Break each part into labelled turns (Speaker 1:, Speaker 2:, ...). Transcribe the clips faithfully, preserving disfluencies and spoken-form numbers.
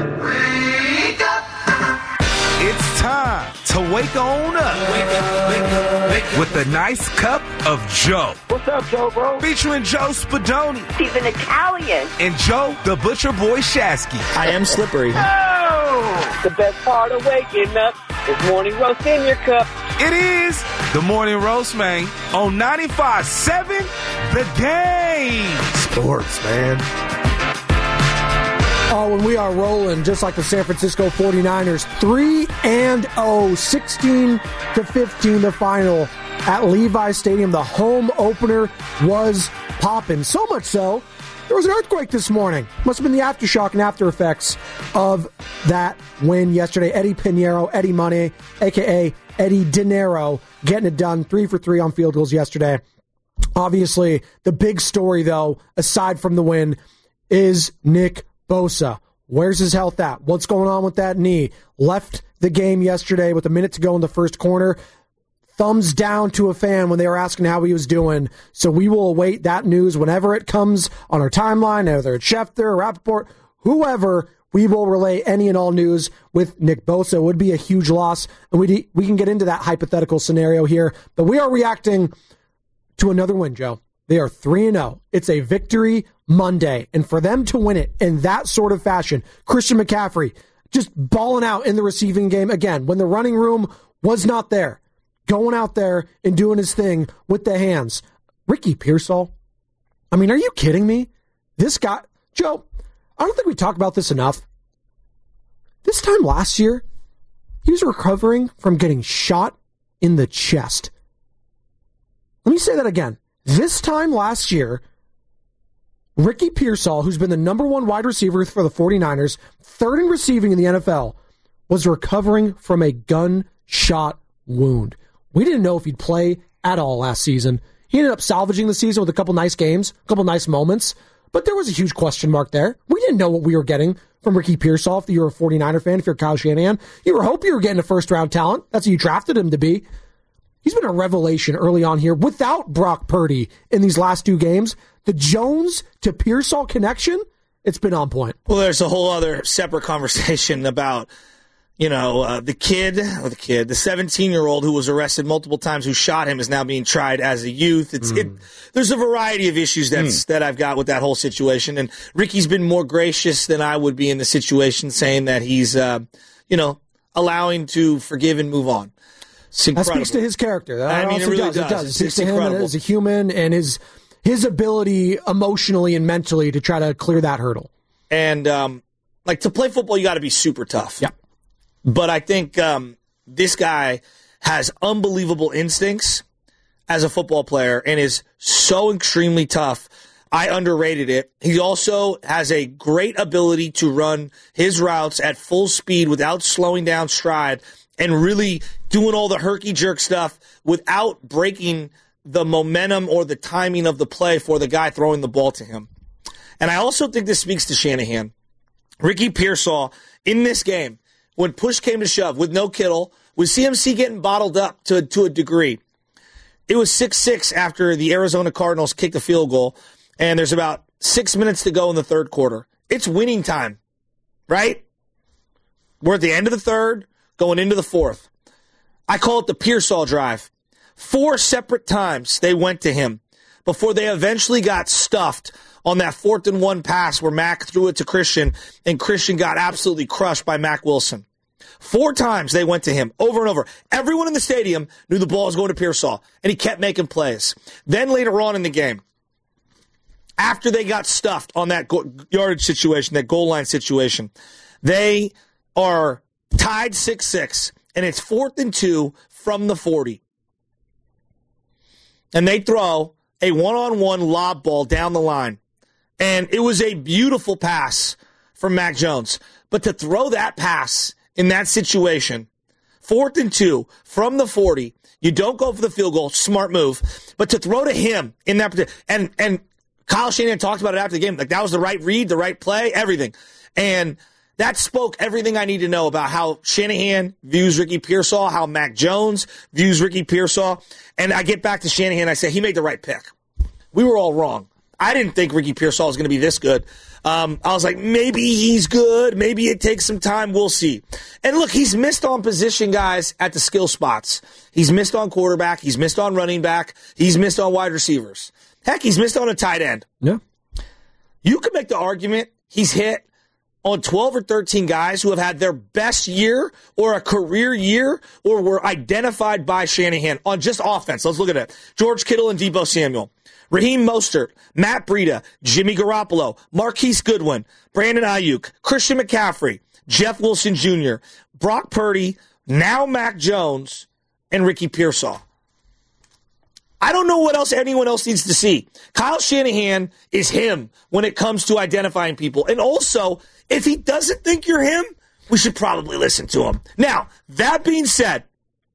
Speaker 1: It's time to wake on up. Wake up, wake up, wake up. With a nice cup of Joe.
Speaker 2: What's up, Joe, bro?
Speaker 1: Featuring Joe Spadoni.
Speaker 3: He's an Italian.
Speaker 1: And Joe, the Butcher Boy Shasky.
Speaker 4: I am slippery.
Speaker 2: Oh! The best part of waking up is morning roast in your cup.
Speaker 1: It is the Morning Roast, man, on ninety-five point seven The Game.
Speaker 5: Sports, man. Oh, when we are rolling, just like the San Francisco forty-niners, three and oh, sixteen to fifteen, the final at Levi's Stadium. The home opener was popping. So much so, there was an earthquake this morning. Must have been the aftershock and after effects of that win yesterday. Eddie Pinheiro, Eddie Money, a k a. Eddie Dinero, getting it done. Three for three on field goals yesterday. Obviously, the big story, though, aside from the win, is Nick Bosa. Where's his health at? What's going on with that knee? Left the game yesterday with a minute to go in the first quarter. Thumbs down to a fan when they were asking how he was doing. So we will await that news whenever it comes on our timeline, whether it's Schefter, Rappaport, whoever. We will relay any and all news with Nick Bosa. It would be a huge loss, and we we can get into that hypothetical scenario here. But we are reacting to another win, Joe. They are three and oh. It's a victory Monday. And for them to win it in that sort of fashion, Christian McCaffrey just balling out in the receiving game again when the running room was not there, going out there and doing his thing with the hands. Ricky Pearsall, I mean, are you kidding me? This guy, Joe, I don't think we talk about this enough. This time last year, he was recovering from getting shot in the chest. Let me say that again. This time last year, Ricky Pearsall, who's been the number one wide receiver for the forty-niners, third in receiving in the N F L, was recovering from a gunshot wound. We didn't know if he'd play at all last season. He ended up salvaging the season with a couple nice games, a couple nice moments, but there was a huge question mark there. We didn't know what we were getting from Ricky Pearsall. If you're a forty-niner fan, if you're Kyle Shanahan, you were hoping you were getting a first-round talent. That's what you drafted him to be. He's been a revelation early on here without Brock Purdy in these last two games. The Jones to Pearsall connection, it's been on point.
Speaker 4: Well, there's a whole other separate conversation about, you know, uh, the kid, or the kid, the seventeen-year-old who was arrested multiple times, who shot him, is now being tried as a youth. It's mm. it. There's a variety of issues that's mm. that I've got with that whole situation. And Ricky's been more gracious than I would be in the situation, saying that he's, uh, you know, allowing to forgive and move on.
Speaker 5: That speaks to his character. That
Speaker 4: I mean, it really
Speaker 5: does.
Speaker 4: does.
Speaker 5: It does. It
Speaker 4: it's,
Speaker 5: speaks
Speaker 4: it's
Speaker 5: to him
Speaker 4: incredible.
Speaker 5: as a human and his his ability emotionally and mentally to try to clear that hurdle.
Speaker 4: And, um, like, to play football, you got to be super tough.
Speaker 5: Yeah.
Speaker 4: But I think um, this guy has unbelievable instincts as a football player and is so extremely tough. I underrated it. He also has a great ability to run his routes at full speed without slowing down stride and really doing all the herky-jerk stuff without breaking the momentum or the timing of the play for the guy throwing the ball to him. And I also think this speaks to Shanahan. Ricky Pearsall, in this game, when push came to shove, with no Kittle, with C M C getting bottled up to, to a degree, it was six six after the Arizona Cardinals kicked a field goal, and there's about six minutes to go in the third quarter. It's winning time, right? We're at the end of the third, going into the fourth. I call it the Pearsall drive. Four separate times they went to him before they eventually got stuffed on that fourth and one pass where Mac threw it to Christian, and Christian got absolutely crushed by Mac Wilson. Four times they went to him, over and over. Everyone in the stadium knew the ball was going to Pearsall, and he kept making plays. Then later on in the game, after they got stuffed on that yardage situation, that goal line situation, they are tied six six, and it's fourth and two from the forty. And they throw a one-on-one lob ball down the line. And it was a beautiful pass from Mac Jones. But to throw that pass in that situation, fourth and two from the forty, you don't go for the field goal, smart move. But to throw to him in that particular, and and Kyle Shanahan talked about it after the game, like that was the right read, the right play, everything. And that spoke everything I need to know about how Shanahan views Ricky Pearsall, how Mac Jones views Ricky Pearsall. And I get back to Shanahan, I say he made the right pick. We were all wrong. I didn't think Ricky Pearsall was going to be this good. Um, I was like, maybe he's good. Maybe it takes some time. We'll see. And look, he's missed on position guys at the skill spots. He's missed on quarterback. He's missed on running back. He's missed on wide receivers. Heck, he's missed on a tight end.
Speaker 5: Yeah.
Speaker 4: You could make the argument he's hit on twelve or thirteen guys who have had their best year or a career year or were identified by Shanahan on just offense. Let's look at it. George Kittle and Deebo Samuel. Raheem Mostert, Matt Breida, Jimmy Garoppolo, Marquise Goodwin, Brandon Ayuk, Christian McCaffrey, Jeff Wilson Junior, Brock Purdy, now Mac Jones, and Ricky Pearsall. I don't know what else anyone else needs to see. Kyle Shanahan is him when it comes to identifying people. And also, if he doesn't think you're him, we should probably listen to him. Now, that being said,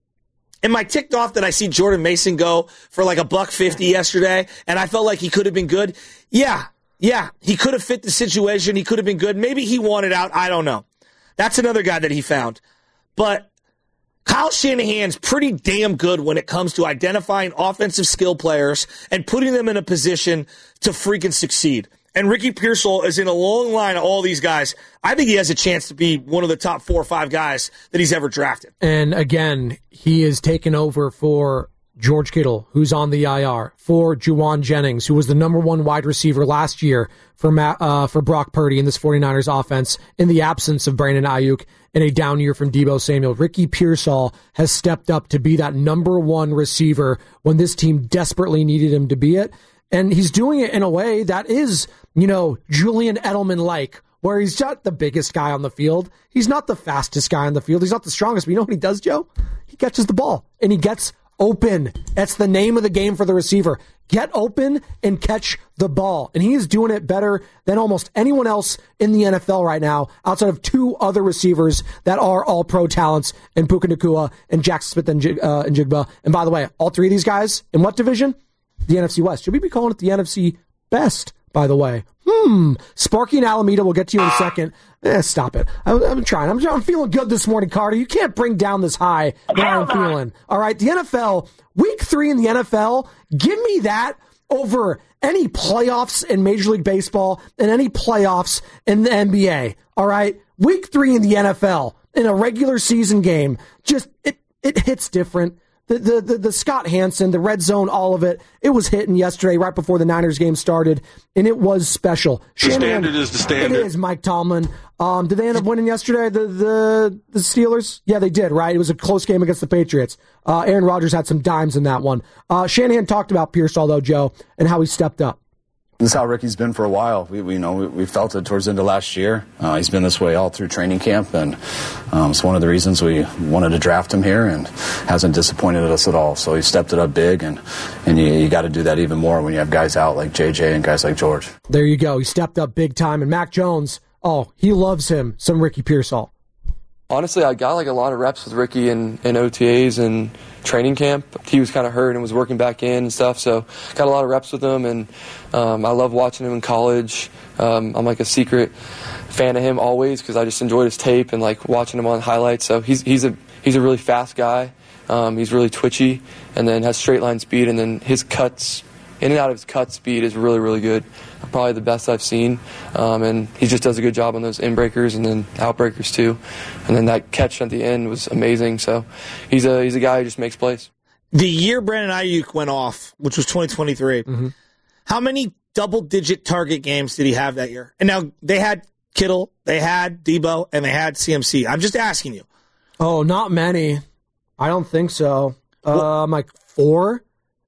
Speaker 4: am I ticked off that I see Jordan Mason go for like a buck fifty yesterday, and I felt like he could have been good? Yeah, yeah, he could have fit the situation. He could have been good. Maybe he wanted out. I don't know. That's another guy that he found. But Kyle Shanahan's pretty damn good when it comes to identifying offensive skill players and putting them in a position to freaking succeed. And Ricky Pearsall is in a long line of all these guys. I think he has a chance to be one of the top four or five guys that he's ever drafted.
Speaker 5: And again, he is taken over for George Kittle, who's on the I R, for Juwan Jennings, who was the number one wide receiver last year for Matt, uh, for Brock Purdy in this 49ers offense in the absence of Brandon Ayuk and a down year from Deebo Samuel. Ricky Pearsall has stepped up to be that number one receiver when this team desperately needed him to be it. And he's doing it in a way that is, you know, Julian Edelman-like, where he's not the biggest guy on the field. He's not the fastest guy on the field. He's not the strongest. But you know what he does, Joe? He catches the ball, and he gets open. That's the name of the game for the receiver. Get open and catch the ball. And he is doing it better than almost anyone else in the N F L right now, outside of two other receivers that are all-pro talents in Puka Nacua and Jackson Smith and, Jig, uh, and Jigba. And by the way, all three of these guys, in what division? The N F C West. Should we be calling it the N F C Best, by the way? Hmm. Sparky and Alameda, we'll get to you in a second. Eh, stop it. I, I'm trying. I'm, I'm feeling good this morning, Carter. You can't bring down this high that I'm feeling. All right, the N F L, week three in the N F L, give me that over any playoffs in Major League Baseball and any playoffs in the N B A. All right, week three in the N F L in a regular season game, just it it hits different. The, the the the Scott Hansen, the red zone, all of it, it was hitting yesterday right before the Niners game started, and it was special.
Speaker 3: The standard is the standard.
Speaker 5: It is, Mike Tomlin. Um, did they end up winning yesterday, the, the the Steelers? Yeah, they did, right? It was a close game against the Patriots. Uh, Aaron Rodgers had some dimes in that one. Uh, Shanahan talked about Pearsall, though, Joe, and how he stepped up.
Speaker 6: This is how Ricky's been for a while. We, we you know, we, we felt it towards the end of last year. Uh, he's been this way all through training camp, and um, it's one of the reasons we wanted to draft him here, and hasn't disappointed us at all. So he stepped it up big, and, and you, you got to do that even more when you have guys out like J J and guys like George.
Speaker 5: There you go. He stepped up big time, and Mac Jones, oh, he loves him, some Ricky Pearsall.
Speaker 7: Honestly, I got like a lot of reps with Ricky in, in O T As and training camp. He was kind of hurt and was working back in and stuff, so got a lot of reps with him, and um, I love watching him in college. Um, I'm like a secret fan of him always because I just enjoyed his tape and like watching him on highlights. So he's he's a he's a really fast guy. Um, he's really twitchy, and then has straight line speed, and then his cuts, in and out of his cut speed is really, really good. Probably the best I've seen. Um, and he just does a good job on those in-breakers and then out-breakers too. And then that catch at the end was amazing. So he's a he's a guy who just makes plays.
Speaker 4: The year Brandon Ayuk went off, which was twenty twenty-three, mm-hmm. How many double-digit target games did he have that year? And now they had Kittle, they had Deebo, and they had C M C. I'm just asking you.
Speaker 5: Oh, not many. I don't think so. Well, um, like four?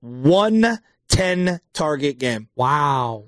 Speaker 4: One ten-target game.
Speaker 5: Wow.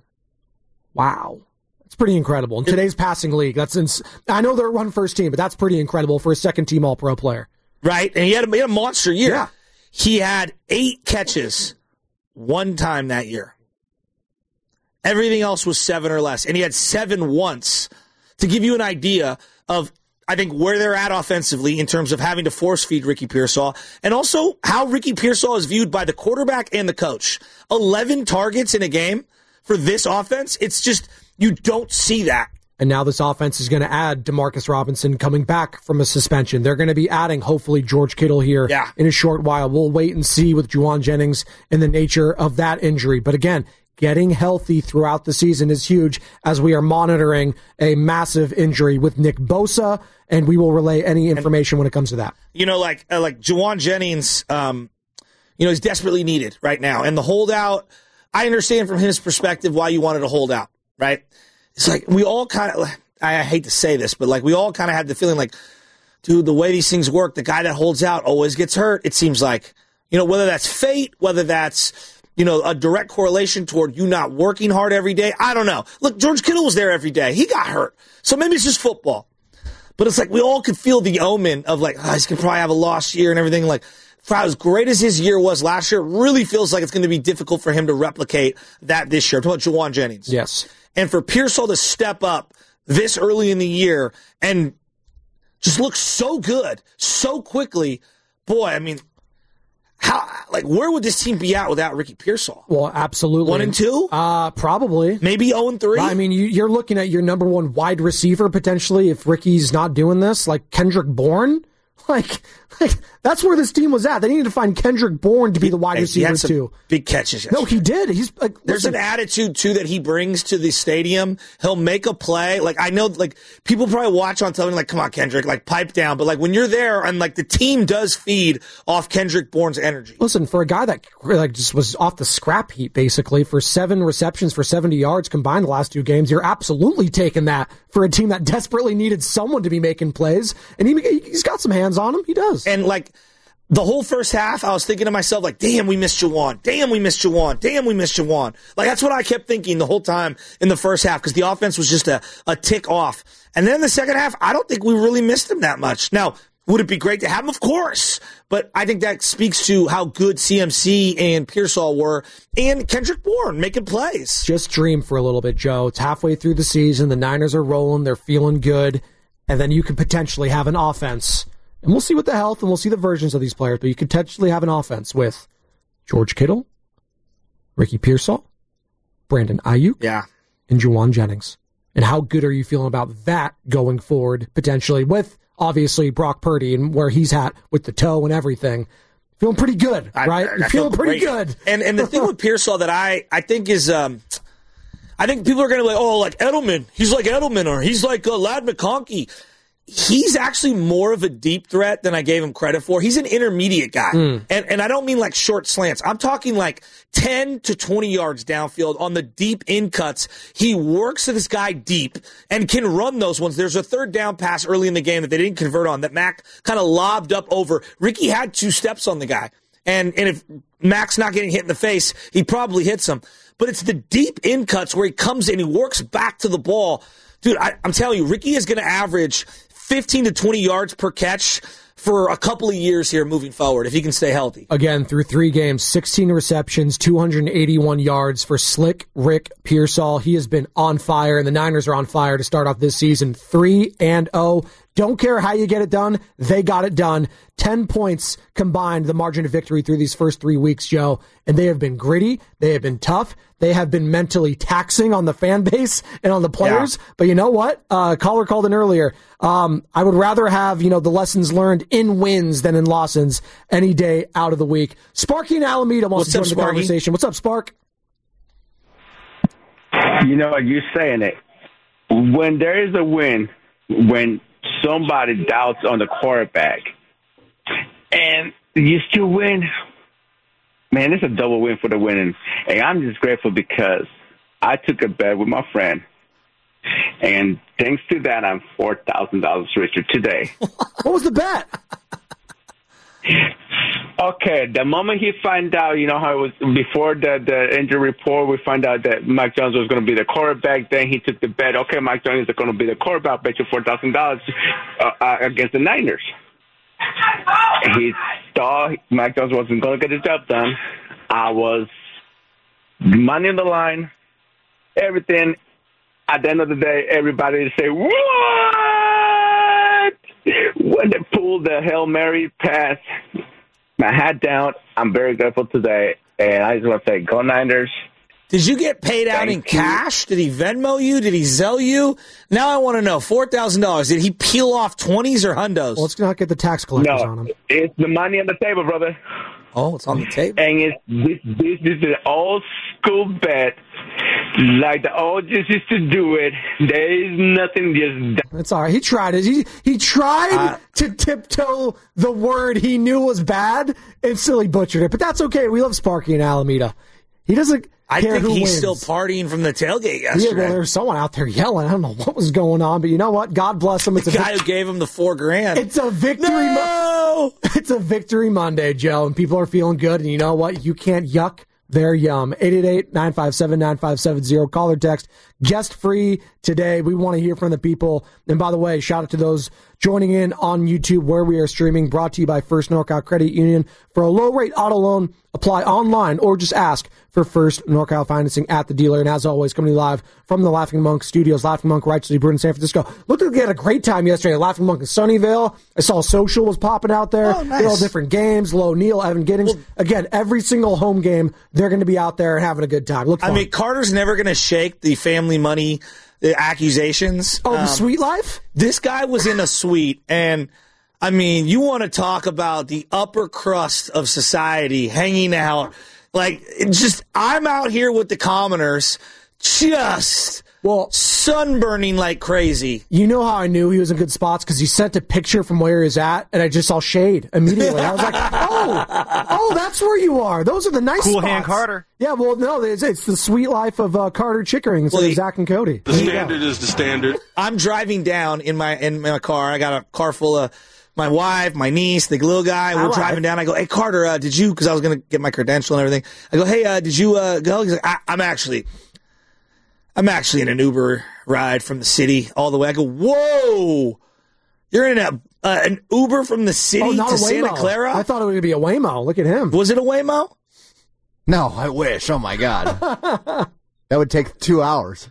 Speaker 5: Wow. That's pretty incredible. In today's passing league, that's ins- I know they're a run-first team, but that's pretty incredible for a second-team All-Pro player.
Speaker 4: Right, and he had, a, he had a monster year.
Speaker 5: Yeah.
Speaker 4: He had eight catches one time that year. Everything else was seven or less, and he had seven once. To give you an idea of, I think, where they're at offensively in terms of having to force-feed Ricky Pearsall, and also how Ricky Pearsall is viewed by the quarterback and the coach. eleven targets in a game for this offense, it's just, you don't see that.
Speaker 5: And now this offense is going to add Demarcus Robinson coming back from a suspension. They're going to be adding, hopefully, George Kittle here
Speaker 4: yeah.
Speaker 5: in a short while. We'll wait and see with Juwan Jennings and the nature of that injury. But again, getting healthy throughout the season is huge as we are monitoring a massive injury with Nick Bosa, and we will relay any information when it comes to that.
Speaker 4: You know, like uh, like Juwan Jennings, um, you know, he's desperately needed right now. And the holdout, I understand from his perspective why you wanted to hold out, right? It's like we all kind of, I hate to say this, but like we all kind of had the feeling like, dude, the way these things work, the guy that holds out always gets hurt, it seems like. You know, whether that's fate, whether that's, you know, a direct correlation toward you not working hard every day, I don't know. Look, George Kittle was there every day. He got hurt. So maybe it's just football. But it's like we all could feel the omen of like, oh, he's going to probably have a lost year and everything. Like, for as great as his year was last year, it really feels like it's going to be difficult for him to replicate that this year. I'm talking about Juwan Jennings.
Speaker 5: Yes.
Speaker 4: And for Pearsall to step up this early in the year and just look so good, so quickly, boy, I mean, how, like, where would this team be at without Ricky Pearsall?
Speaker 5: Well, absolutely.
Speaker 4: One and two?
Speaker 5: Uh, probably.
Speaker 4: Maybe oh and three?
Speaker 5: I mean, you, you're looking at your number one wide receiver potentially if Ricky's not doing this, like Kendrick Bourne. Like, like that's where this team was at. They needed to find Kendrick Bourne to be the wide
Speaker 4: hey,
Speaker 5: receiver,
Speaker 4: he had some
Speaker 5: too.
Speaker 4: Big catches yesterday.
Speaker 5: No, he did. He's like,
Speaker 4: There's
Speaker 5: listen,
Speaker 4: an attitude, too, that he brings to the stadium. He'll make a play. Like, I know, like, people probably watch on television, like, come on, Kendrick, like, pipe down. But, like, when you're there and, like, the team does feed off Kendrick Bourne's energy.
Speaker 5: Listen, for a guy that, like, just was off the scrap heap, basically, for seven receptions for seventy yards combined the last two games, you're absolutely taking that for a team that desperately needed someone to be making plays. And he, he's got some hands on him. He does.
Speaker 4: And, like, the whole first half, I was thinking to myself, like, damn, we missed Juwan. Damn, we missed Juwan. Damn, we missed Juwan. Like, that's what I kept thinking the whole time in the first half because the offense was just a, a tick off. And then in the second half, I don't think we really missed him that much. Now, would it be great to have him? Of course. But I think that speaks to how good C M C and Pearsall were and Kendrick Bourne making plays.
Speaker 5: Just dream for a little bit, Joe. It's halfway through the season. The Niners are rolling. They're feeling good. And then you could potentially have an offense. And we'll see what the health and we'll see the versions of these players, but you could potentially have an offense with George Kittle, Ricky Pearsall, Brandon Ayuk,
Speaker 4: yeah,
Speaker 5: and Juwan Jennings. And how good are you feeling about that going forward, potentially, with obviously Brock Purdy and where he's at with the toe and everything? Feeling pretty good, right?
Speaker 4: I, I,
Speaker 5: You're
Speaker 4: I
Speaker 5: feeling
Speaker 4: feel
Speaker 5: pretty
Speaker 4: great.
Speaker 5: good.
Speaker 4: And and the thing with Pearsall that I, I think is, um, I think people are going to be like, oh, like Edelman. He's like Edelman or he's like uh, Ladd McConkey. He's actually more of a deep threat than I gave him credit for. He's an intermediate guy. Mm. And and I don't mean like short slants. I'm talking like ten to twenty yards downfield on the deep in cuts. He works this guy deep and can run those ones. There's a third down pass early in the game that they didn't convert on that Mac kind of lobbed up over. Ricky had two steps on the guy. And and if Mac's not getting hit in the face, he probably hits him. But it's the deep in cuts where he comes in, he works back to the ball. Dude, I, I'm telling you, Ricky is going to average fifteen to twenty yards per catch for a couple of years here moving forward if he can stay healthy.
Speaker 5: Again, through three games, sixteen receptions, two hundred eighty-one yards for Slick Rick Pearsall. He has been on fire, and the Niners are on fire to start off this season. three and oh. Don't care how you get it done. They got it done. Ten points combined, the margin of victory through these first three weeks, Joe. And they have been gritty. They have been tough. They have been mentally taxing on the fan base and on the players. Yeah. But you know what? Uh, caller called in earlier. Um, I would rather have, you know, the lessons learned in wins than in losses any day out of the week. Sparky and Alameda wants
Speaker 4: What's
Speaker 5: to
Speaker 4: up,
Speaker 5: join the
Speaker 4: Sparky?
Speaker 5: conversation. What's up, Spark?
Speaker 3: You know, you're saying it. When there is a win, when somebody doubts on the quarterback, and you still win, man, it's a double win for the winning. And I'm just grateful because I took a bet with my friend, and thanks to that, I'm four thousand dollars richer today.
Speaker 5: What was the bet?
Speaker 3: Okay, the moment he find out, you know how it was before the, the injury report, we find out that Mike Jones was going to be the quarterback. Then he took the bet, okay, Mike Jones is going to be the quarterback. I bet you four thousand dollars uh, uh, against the Niners. He thought Mike Jones wasn't going to get the job done. I was money on the line, everything. At the end of the day, everybody would say, what? When they pulled the Hail Mary pass, my hat down, I'm very grateful today. And I just want to say, go Niners.
Speaker 4: Did you get paid out
Speaker 3: Thank
Speaker 4: in
Speaker 3: you.
Speaker 4: cash? Did he Venmo you? Did he Zelle you? Now I want to know, four thousand dollars. Did he peel off twenties or hundos?
Speaker 5: Well, let's not get the tax collectors
Speaker 3: No,
Speaker 5: on him.
Speaker 3: it's the money on the table, brother.
Speaker 4: Oh, it's on the table.
Speaker 3: And it's this, this is an old school bet, like the old just used to do it. There is nothing just.
Speaker 5: It's all right. He tried it. He he tried uh, to tiptoe the word he knew was bad and still he butchered it. But that's okay. We love Sparky in Alameda. He doesn't.
Speaker 4: I
Speaker 5: care
Speaker 4: think
Speaker 5: who
Speaker 4: he's
Speaker 5: wins.
Speaker 4: still partying from the tailgate yesterday.
Speaker 5: Yeah, well, there was someone out there yelling. I don't know what was going on, but you know what? God bless him. It's
Speaker 4: the
Speaker 5: a
Speaker 4: guy
Speaker 5: vic-
Speaker 4: who gave him the four grand.
Speaker 5: It's a victory.
Speaker 4: No!
Speaker 5: Mo- it's a victory Monday, Joe, and people are feeling good. And you know what? You can't yuck their yum. eight eight eight, nine five seven, nine five seven zero. Call or text. Guest free today. We want to hear from the people. And by the way, shout out to those joining in on YouTube where we are streaming. Brought to you by First NorCal Credit Union. For a low rate auto loan, apply online or just ask for First NorCal Financing at the dealer. And as always, coming live from the Laughing Monk Studios. Laughing Monk, Righteously Brewed in San Francisco. Looked like they had a great time yesterday. Laughing Monk in Sunnyvale. I saw Social was popping out there.
Speaker 4: Oh, nice.
Speaker 5: They're all different games. Low Neal, Evan Giddings. Well, again, every single home game, they're going to be out there and having a good time. Look,
Speaker 4: I mean, Carter's never going to shake the family money the accusations.
Speaker 5: Oh, the
Speaker 4: um,
Speaker 5: Sweet Life?
Speaker 4: This guy was in a suite, and I mean, you want to talk about the upper crust of society hanging out. Like, it's just, I'm out here with the commoners, just
Speaker 5: well
Speaker 4: sunburning like crazy.
Speaker 5: You know how I knew he was in good spots? Because he sent a picture from where he was at, and I just saw shade immediately. I was like, oh, oh, that's where you are. Those are the nice
Speaker 8: cool
Speaker 5: spots.
Speaker 8: Hand Carter.
Speaker 5: Yeah, well, no, it's, it's the Sweet Life of uh, Carter Chickering instead
Speaker 4: well,
Speaker 5: of Zach and Cody.
Speaker 9: The standard is the standard.
Speaker 4: I'm driving down in my in my car. I got a car full of my wife, my niece, the little guy. We're
Speaker 5: right.
Speaker 4: driving down. I go, hey, Carter, uh, did you, because I was going to get my credential and everything. I go, hey, uh, did you uh, go? He's like, I, I'm actually, I'm actually in an Uber ride from the city all the way. I go, whoa, you're in a uh, an Uber from the city
Speaker 5: oh, not
Speaker 4: to
Speaker 5: a Waymo.
Speaker 4: Santa Clara?
Speaker 5: I thought it would be a Waymo. Look at him.
Speaker 4: Was it a Waymo?
Speaker 10: No, I wish. Oh, my God. That would take two hours.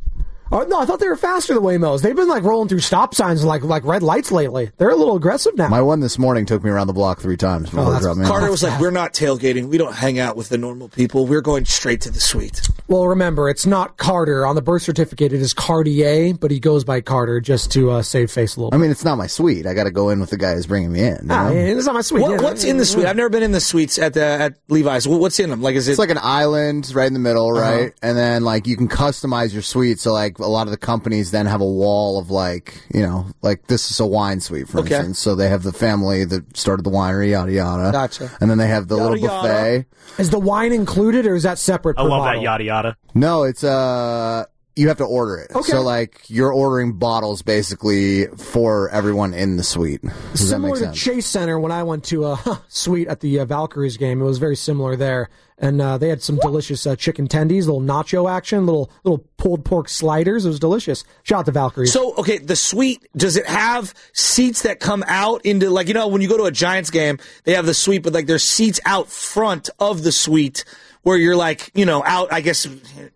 Speaker 5: Oh, no, I thought they were faster than Waymos. They've been like rolling through stop signs and like like red lights lately. They're a little aggressive now.
Speaker 10: My one this morning took me around the block three times before
Speaker 5: Oh,
Speaker 10: it dropped me
Speaker 4: Carter
Speaker 10: off.
Speaker 4: was like, we're not tailgating. We don't hang out with the normal people. We're going straight to the suite.
Speaker 5: Well, remember, it's not Carter. On the birth certificate, it is Cartier, but he goes by Carter just to uh, save face a little
Speaker 10: I
Speaker 5: bit.
Speaker 10: mean, it's not my suite. I got to go in with the guy who's bringing me in. You
Speaker 5: Ah,
Speaker 10: know?
Speaker 5: yeah, it's not my suite.
Speaker 4: What,
Speaker 5: Yeah,
Speaker 4: what's in the suite? I've never been in the suites at the at Levi's. What's in them? Like, is it?
Speaker 10: It's like an island right in the middle, right?
Speaker 4: Uh-huh.
Speaker 10: And then, like, you can customize your suite. So, like, a lot of the companies then have a wall of, like, you know, like, this is a wine suite, for
Speaker 4: Okay.
Speaker 10: instance. So they have the family that started the winery, yada, yada.
Speaker 4: Gotcha.
Speaker 10: And then they have the
Speaker 4: Yada,
Speaker 10: little buffet.
Speaker 4: yada.
Speaker 5: Is the wine included or is that separate?
Speaker 8: I
Speaker 5: per
Speaker 8: love
Speaker 5: bottle?
Speaker 8: that yada yada.
Speaker 10: No, it's, uh... You have to order it.
Speaker 5: Okay.
Speaker 10: So, like, you're ordering bottles, basically, for everyone in the suite. Does that
Speaker 5: Similar
Speaker 10: make
Speaker 5: to
Speaker 10: sense?
Speaker 5: Chase Center when I went to a suite at the uh, Valkyries game. It was very similar there. And uh, they had some delicious uh, chicken tendies, little nacho action, little little pulled pork sliders. It was delicious. Shout out to Valkyries.
Speaker 4: So, okay, the suite, does it have seats that come out into, like, you know, when you go to a Giants game, they have the suite, but, like, there's seats out front of the suite where you're, like, you know, out, I guess,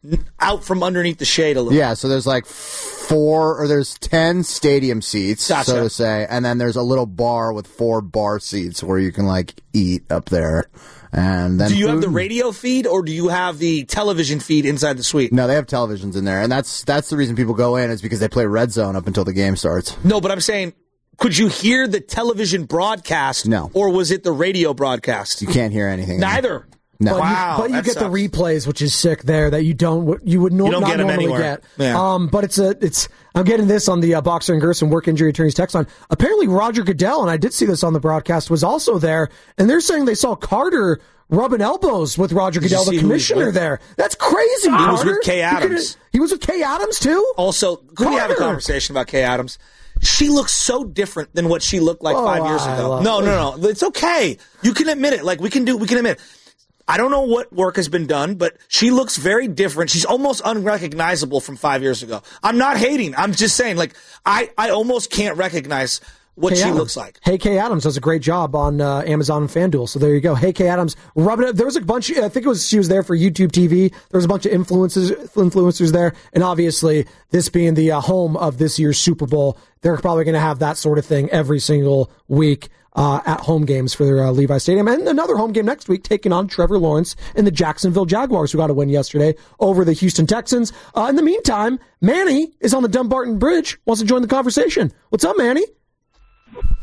Speaker 4: out from underneath the shade a little.
Speaker 10: Yeah, so there's like four, or there's ten stadium seats,
Speaker 4: Gotcha.
Speaker 10: so to say, and then there's a little bar with four bar seats where you can, like, eat up there. And then
Speaker 4: Do you have the
Speaker 10: food-
Speaker 4: radio feed or do you have the television feed inside the suite?
Speaker 10: No, they have televisions in there, and that's that's the reason people go in, is because they play Red Zone up until the game starts.
Speaker 4: No, but I'm saying, could you hear the television broadcast?
Speaker 10: No.
Speaker 4: Or was it the radio broadcast?
Speaker 10: You can't hear anything.
Speaker 4: Neither.
Speaker 10: No.
Speaker 5: But
Speaker 4: Wow,
Speaker 5: you, but you
Speaker 4: that
Speaker 5: get
Speaker 4: sucks.
Speaker 5: the replays, which is sick there that you don't you would no,
Speaker 4: You don't
Speaker 5: not
Speaker 4: get 'em
Speaker 5: normally
Speaker 4: anywhere.
Speaker 5: get.
Speaker 4: Yeah.
Speaker 5: Um, but it's a it's I'm getting this on the uh, Boxer and Gerson work injury attorneys text line. Apparently Roger Goodell, and I did see this on the broadcast, was also there, and they're saying they saw Carter rubbing elbows with Roger
Speaker 4: Did you
Speaker 5: Goodell,
Speaker 4: see
Speaker 5: the
Speaker 4: who he was
Speaker 5: commissioner
Speaker 4: with?
Speaker 5: there. That's crazy.
Speaker 4: He was
Speaker 5: Carter.
Speaker 4: with Kay
Speaker 5: You
Speaker 4: Adams.
Speaker 5: couldn't- He was with Kay Adams too.
Speaker 4: Also, could we have a
Speaker 5: Carter.
Speaker 4: conversation about Kay Adams? She looks so different than what she looked like
Speaker 5: Oh,
Speaker 4: five years
Speaker 5: I
Speaker 4: ago.
Speaker 5: love
Speaker 4: No,
Speaker 5: it.
Speaker 4: no, no. It's okay. You can admit it. Like, we can do, we can admit it. I don't know what work has been done, but she looks very different. She's almost unrecognizable from five years ago. I'm not hating. I'm just saying, like, I, I almost can't recognize what
Speaker 5: Kay
Speaker 4: she
Speaker 5: Adams.
Speaker 4: looks like.
Speaker 5: Hey Kay Adams does a great job on uh, Amazon and FanDuel. So there you go. Hey Kay Adams, rubbing it. There was a bunch. I think it was she was there for YouTube T V. There was a bunch of influencers influencers there, and obviously this being the uh, home of this year's Super Bowl, they're probably going to have that sort of thing every single week. Uh, at home games for their uh, Levi Stadium, and another home game next week taking on Trevor Lawrence and the Jacksonville Jaguars, who got a win yesterday over the Houston Texans. Uh, in the meantime, Manny is on the Dumbarton Bridge, wants to join the conversation. What's up, Manny?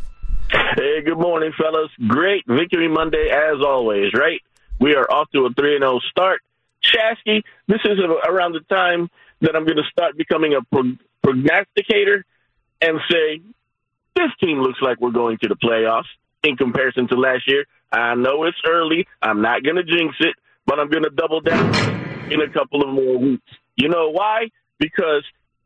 Speaker 8: Hey, good morning, fellas. Great Victory Monday as always, right? We are off to a three and oh start. Shasky, this is around the time that I'm going to start becoming a pro- prognosticator and say, this team looks like we're going to the playoffs in comparison to last year. I know it's early. I'm not going to jinx it, but I'm going to double down in a couple of more weeks. You know why? Because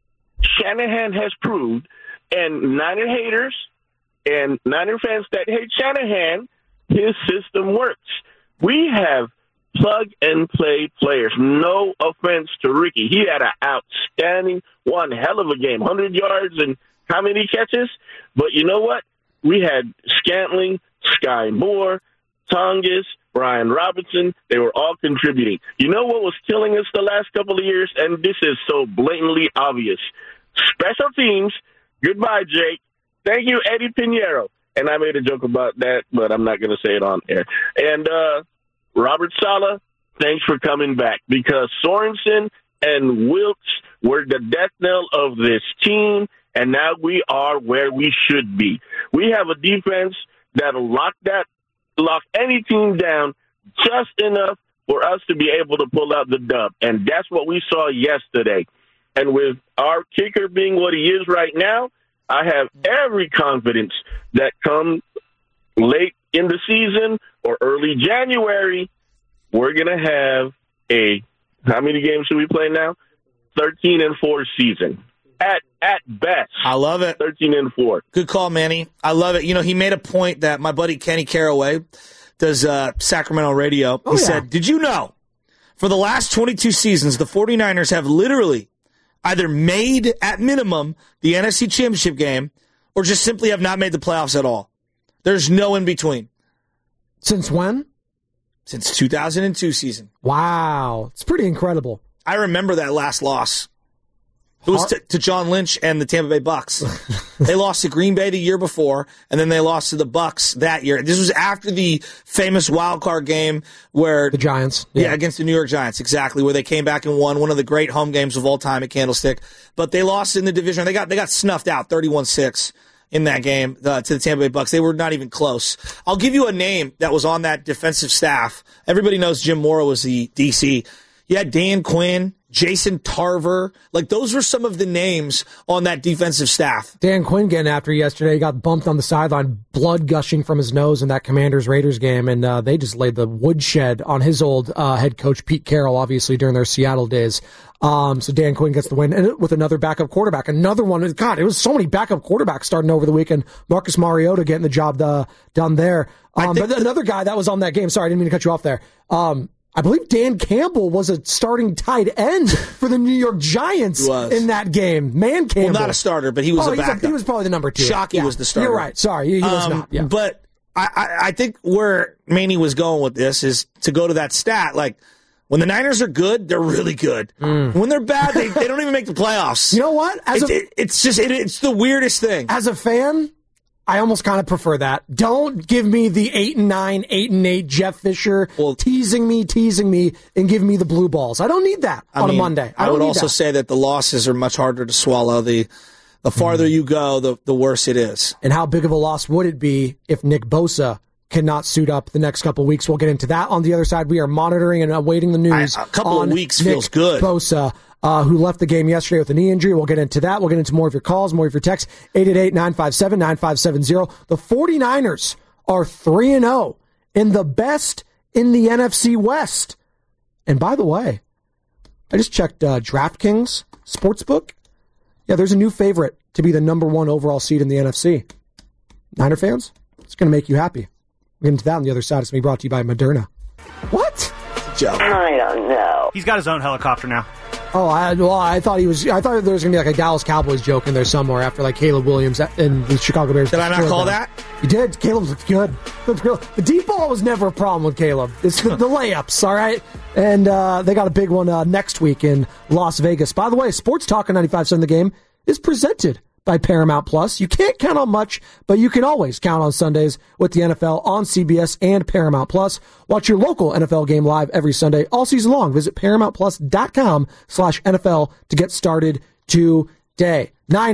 Speaker 8: Shanahan has proved, and Niner haters and Niner fans that hate Shanahan, his system works. We have plug-and-play players. No offense to Ricky. He had an outstanding, one hell of a game, one hundred yards and how many catches? But you know what? We had Scantling, Sky Moore, Tongas, Brian Robinson. They were all contributing. You know what was killing us the last couple of years? And this is so blatantly obvious. Special teams. Goodbye, Jake. Thank you, Eddie Pinheiro. And I made a joke about that, but I'm not going to say it on air. And uh, Robert Saleh, thanks for coming back, because Sorensen and Wilkes were the death knell of this team, and now we are where we should be. We have a defense that'll lock that, lock any team down just enough for us to be able to pull out the dub, and that's what we saw yesterday. And with our kicker being what he is right now, I have every confidence that come late in the season or early January, we're going to have a, how many games should we play now? thirteen and four season. At at best.
Speaker 4: I love it.
Speaker 8: thirteen and four.
Speaker 4: Good call, Manny. I love it. You know, he made a point that my buddy Kenny Caraway does uh, Sacramento radio. He
Speaker 5: oh, yeah.
Speaker 4: said, did you know for the last twenty-two seasons, the 49ers have literally either made, at minimum, the N F C Championship game or just simply have not made the playoffs at all? There's no in between.
Speaker 5: Since when?
Speaker 4: Since two thousand two season.
Speaker 5: Wow. It's pretty incredible.
Speaker 4: I remember that last loss. It was to, to John Lynch and the Tampa Bay Bucks. They lost to Green Bay the year before, and then they lost to the Bucks that year. This was after the famous wild card game where
Speaker 5: the Giants,
Speaker 4: yeah. yeah, against the New York Giants, exactly, where they came back and won one of the great home games of all time at Candlestick. But they lost in the division. They got they got snuffed out, thirty-one six in that game uh, to the Tampa Bay Bucks. They were not even close. I'll give you a name that was on that defensive staff. Everybody knows Jim Mora was the D C. You had Dan Quinn, Jason Tarver. Like, those were some of the names on that defensive staff.
Speaker 5: Dan Quinn getting after yesterday. He got bumped on the sideline, blood gushing from his nose in that Commanders-Raiders game, and uh, they just laid the woodshed on his old uh, head coach, Pete Carroll, obviously, during their Seattle days. Um, so Dan Quinn gets the win, and with another backup quarterback. Another one. God, it was so many backup quarterbacks starting over the weekend. Marcus Mariota getting the job uh, done there. Um, but th- another guy that was on that game, sorry, I didn't mean to cut you off there. Um, I believe Dan Campbell was a starting tight end for the New York Giants in that game. Man Campbell.
Speaker 4: Well, not a starter, but he was
Speaker 5: oh,
Speaker 4: a backup.
Speaker 5: A, he was probably the number two.
Speaker 4: Shockey yeah. was the starter.
Speaker 5: You're right. Sorry, he, he was
Speaker 4: um,
Speaker 5: not. Yeah.
Speaker 4: But I, I, I think where Manny was going with this is to go to that stat. Like, when the Niners are good, they're really good. Mm. When they're bad, they, they don't even make the playoffs.
Speaker 5: You know what? As
Speaker 4: it,
Speaker 5: a,
Speaker 4: it, it's just it, it's the weirdest thing.
Speaker 5: As a fan, I almost kind of prefer that. Don't give me the eight and nine, eight and eight Jeff Fisher well, teasing me, teasing me, and give me the blue balls. I don't need that I on
Speaker 4: mean,
Speaker 5: a Monday. I,
Speaker 4: I would also
Speaker 5: that.
Speaker 4: say that the losses are much harder to swallow. The the farther mm. you go, the the worse it is.
Speaker 5: And how big of a loss would it be if Nick Bosa cannot suit up the next couple of weeks? We'll get into that. On the other side, we are monitoring and awaiting the news.
Speaker 4: I, a couple
Speaker 5: on
Speaker 4: of weeks
Speaker 5: Nick
Speaker 4: feels good.
Speaker 5: Bosa. Uh, who left the game yesterday with a knee injury. We'll get into that. We'll get into more of your calls, more of your texts. eight eight eight, nine five seven, nine five seven zero. The 49ers are three and oh in the best in the N F C West. And by the way, I just checked uh, DraftKings Sportsbook. Yeah, there's a new favorite to be the number one overall seed in the N F C. Niner fans, it's going to make you happy. We'll get into that on the other side. It's going to be brought to you by Moderna. What?
Speaker 4: Joe.
Speaker 2: I don't know.
Speaker 9: He's got his own helicopter now.
Speaker 5: Oh, I, well, I thought he was. I thought there was going to be like a Dallas Cowboys joke in there somewhere after like Caleb Williams and the Chicago Bears.
Speaker 4: Did I not call them. that?
Speaker 5: You did. Caleb looked good. The deep ball was never a problem with Caleb. It's the, the layups, all right? And uh, they got a big one uh, next week in Las Vegas. By the way, Sports Talk on ninety-five point seven The Game is presented by Paramount Plus. You can't count on much, but you can always count on Sundays with the N F L on C B S and Paramount Plus. Watch your local N F L game live every Sunday all season long. Visit paramountplus.com slash NFL to get started today. Niners,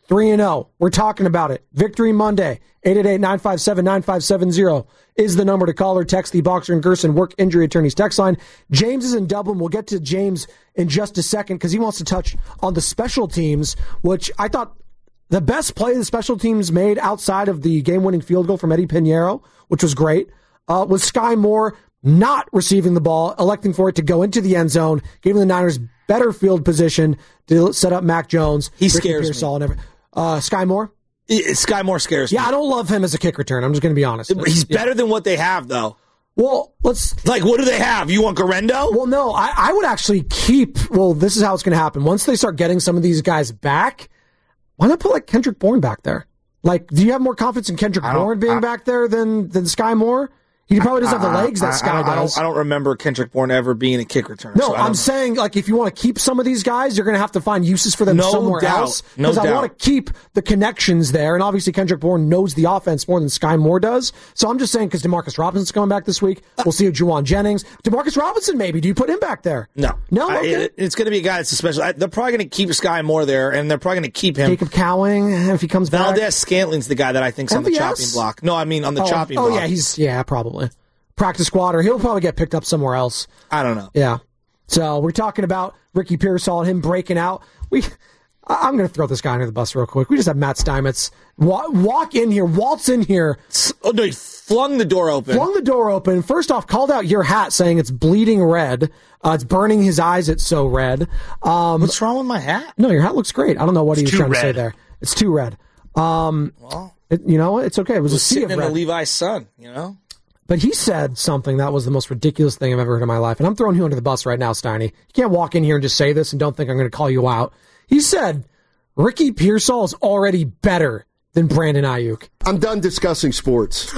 Speaker 5: three and oh. We're talking about it. Victory Monday. eight eight eight, nine five seven, nine five seven zero is the number to call or text the Boxer and Gerson Work Injury Attorneys text line. James is in Dublin. We'll get to James in just a second because he wants to touch on the special teams, which I thought the best play the special teams made outside of the game-winning field goal from Eddie Pinheiro, which was great, uh, was Sky Moore not receiving the ball, electing for it to go into the end zone, giving the Niners better field position to set up Mac Jones.
Speaker 4: He
Speaker 5: Ricky
Speaker 4: scares
Speaker 5: Pearsall,
Speaker 4: me.
Speaker 5: And every, uh, Sky Moore?
Speaker 4: Sky Moore scares
Speaker 5: yeah,
Speaker 4: me.
Speaker 5: I don't love him as a kick return. I'm just going to be honest.
Speaker 4: He's
Speaker 5: yeah.
Speaker 4: better than what they have, though.
Speaker 5: Well, let's...
Speaker 4: Like, what do they have? You want Garendo?
Speaker 5: Well, no, I, I would actually keep... Well, this is how it's going to happen. Once they start getting some of these guys back, why not put, like, Kendrick Bourne back there? Like, do you have more confidence in Kendrick Bourne being I, back there than, than Sky Moore? He probably doesn't have the legs that Sky
Speaker 4: I, I, I
Speaker 5: does.
Speaker 4: Don't, I don't remember Kendrick Bourne ever being a kick returner.
Speaker 5: No,
Speaker 4: so
Speaker 5: I'm saying, like, if you want to keep some of these guys, you're going to have to find uses for them
Speaker 4: no
Speaker 5: somewhere
Speaker 4: doubt.
Speaker 5: else.
Speaker 4: No
Speaker 5: Because I want to keep the connections there. And obviously, Kendrick Bourne knows the offense more than Sky Moore does. So I'm just saying, because DeMarcus Robinson's coming back this week. We'll see Juwan Jennings. DeMarcus Robinson, maybe. Do you put him back there?
Speaker 4: No.
Speaker 5: No?
Speaker 4: I,
Speaker 5: Okay.
Speaker 4: it, it's going to be a guy that's a special. I, they're probably going to keep Sky Moore there, and they're probably going to keep him.
Speaker 5: Jacob Cowing, if he comes back.
Speaker 4: Valdez Scantling's the guy that I think's on the chopping block. No, I mean on the
Speaker 5: oh,
Speaker 4: chopping
Speaker 5: oh,
Speaker 4: block.
Speaker 5: Oh, yeah, he's, yeah, probably. Practice squad, or he'll probably get picked up somewhere else.
Speaker 4: I don't know.
Speaker 5: Yeah. So we're talking about Ricky Pearsall and him breaking out. We, I'm going to throw this guy under the bus real quick. We just have Matt Steinmetz walk, walk in here, waltz in here.
Speaker 4: Oh, no, he flung the door open.
Speaker 5: Flung the door open. First off, called out your hat, saying it's bleeding red. Uh, it's burning his eyes. It's so red. Um,
Speaker 4: What's wrong with my hat?
Speaker 5: No, your hat looks great. I don't know what
Speaker 4: It's
Speaker 5: he was trying
Speaker 4: red.
Speaker 5: to say there. It's too red. Um,
Speaker 4: well,
Speaker 5: it, you know, it's okay. It was,
Speaker 4: it was
Speaker 5: a sea
Speaker 4: sitting
Speaker 5: of
Speaker 4: in
Speaker 5: red.
Speaker 4: the Levi's sun, you know?
Speaker 5: But he said something that was the most ridiculous thing I've ever heard in my life. And I'm throwing you under the bus right now, Steiny. You can't walk in here and just say this and don't think I'm going to call you out. He said, Ricky Pearsall is already better than Brandon Ayuk.
Speaker 9: I'm done discussing sports.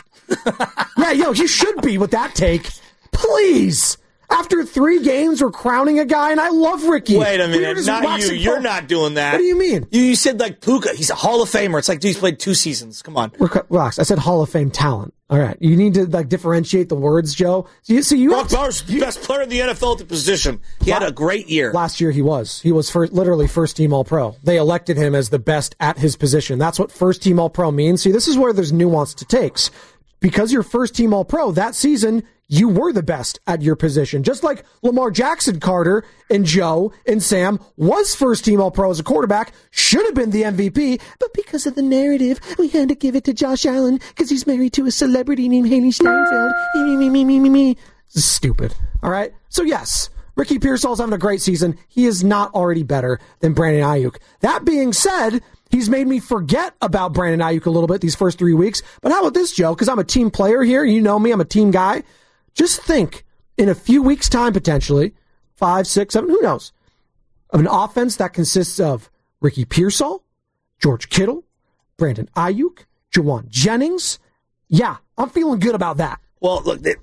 Speaker 5: Yeah, yo, you should be with that take. Please. After three games, we're crowning a guy, and I love Ricky.
Speaker 4: Wait a
Speaker 5: We were
Speaker 4: minute,
Speaker 5: just
Speaker 4: not you.
Speaker 5: waxing
Speaker 4: You're
Speaker 5: po-
Speaker 4: not doing that.
Speaker 5: What do you mean?
Speaker 4: You, you said like Puka. He's a Hall of Famer. It's like, dude, he's played two seasons. Come on.
Speaker 5: We're, relax. I said Hall of Fame talent. All right. You need to like differentiate the words, Joe. So you, so you
Speaker 4: Brock Bowers, the best player in the N F L at the position. He had a great year.
Speaker 5: Last year he was. He was first, literally first team All-Pro. They elected him as the best at his position. That's what first team All-Pro means. See, this is where there's nuance to takes. Because you're first team All-Pro that season, you were the best at your position. Just like Lamar Jackson, Carter, and Joe, and Sam was first team All-Pro as a quarterback, should have been the M V P, but because of the narrative, we had to give it to Josh Allen because he's married to a celebrity named Haley Steinfeld. Me, me, me, me, me, me. This is stupid. All right? So yes, Ricky Pearsall's having a great season. He is not already better than Brandon Ayuk. That being said, he's made me forget about Brandon Ayuk a little bit these first three weeks. But how about this, Joe? Because I'm a team player here. You know me. I'm a team guy. Just think, in a few weeks' time, potentially, five, six, seven, who knows, of an offense that consists of Ricky Pearsall, George Kittle, Brandon Ayuk, Juwan Jennings. Yeah, I'm feeling good about that.
Speaker 4: Well, look, they,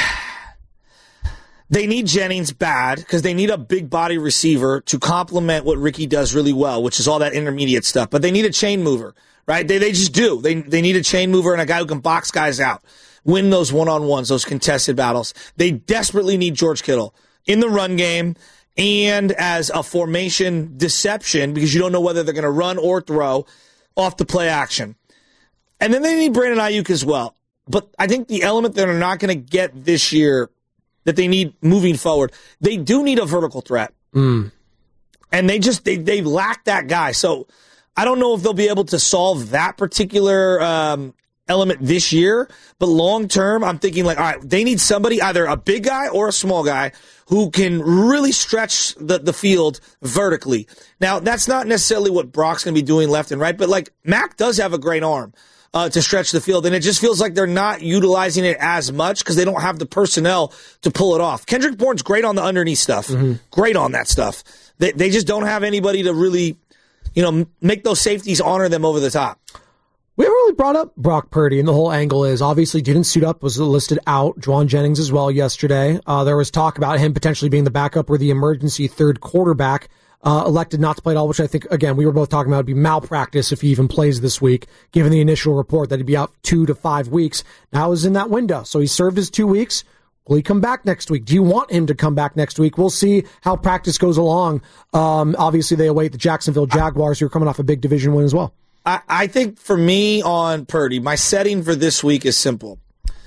Speaker 4: they need Jennings bad because they need a big body receiver to complement what Ricky does really well, which is all that intermediate stuff. But they need a chain mover, right? They they just do. They they need a chain mover and a guy who can box guys out, win those one-on-ones, those contested battles. They desperately need George Kittle in the run game and as a formation deception because you don't know whether they're going to run or throw off the play action. And then they need Brandon Ayuk as well. But I think the element that they're not going to get this year that they need moving forward, they do need a vertical threat.
Speaker 5: Mm.
Speaker 4: And they just, they, they lack that guy. So I don't know if they'll be able to solve that particular um, element this year, but long term, I'm thinking like, all right, they need somebody, either a big guy or a small guy, who can really stretch the, the field vertically. Now, that's not necessarily what Brock's going to be doing left and right, but like Mac does have a great arm uh, to stretch the field, and it just feels like they're not utilizing it as much because they don't have the personnel to pull it off. Kendrick Bourne's great on the underneath stuff, mm-hmm. great on that stuff. They, they just don't have anybody to really, you know, make those safeties honor them over the top.
Speaker 5: We haven't really brought up Brock Purdy, and the whole angle is obviously didn't suit up, was listed out. Juwan Jennings as well yesterday. Uh, there was talk about him potentially being the backup or the emergency third quarterback, uh, elected not to play at all, which I think, again, we were both talking about would be malpractice if he even plays this week, given the initial report that he'd be out two to five weeks. Now he's in that window, so he served his two weeks. Will he come back next week? Do you want him to come back next week? We'll see how practice goes along. Um, obviously, they await the Jacksonville Jaguars, who are coming off a big division win as well.
Speaker 4: I, I think for me on Purdy, my setting for this week is simple.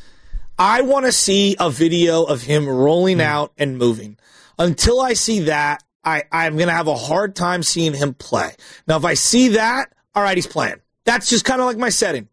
Speaker 4: I want to see a video of him rolling mm. out and moving. Until I see that, I, I'm going to have a hard time seeing him play. Now, if I see that, all right, he's playing. That's just kind of like my setting.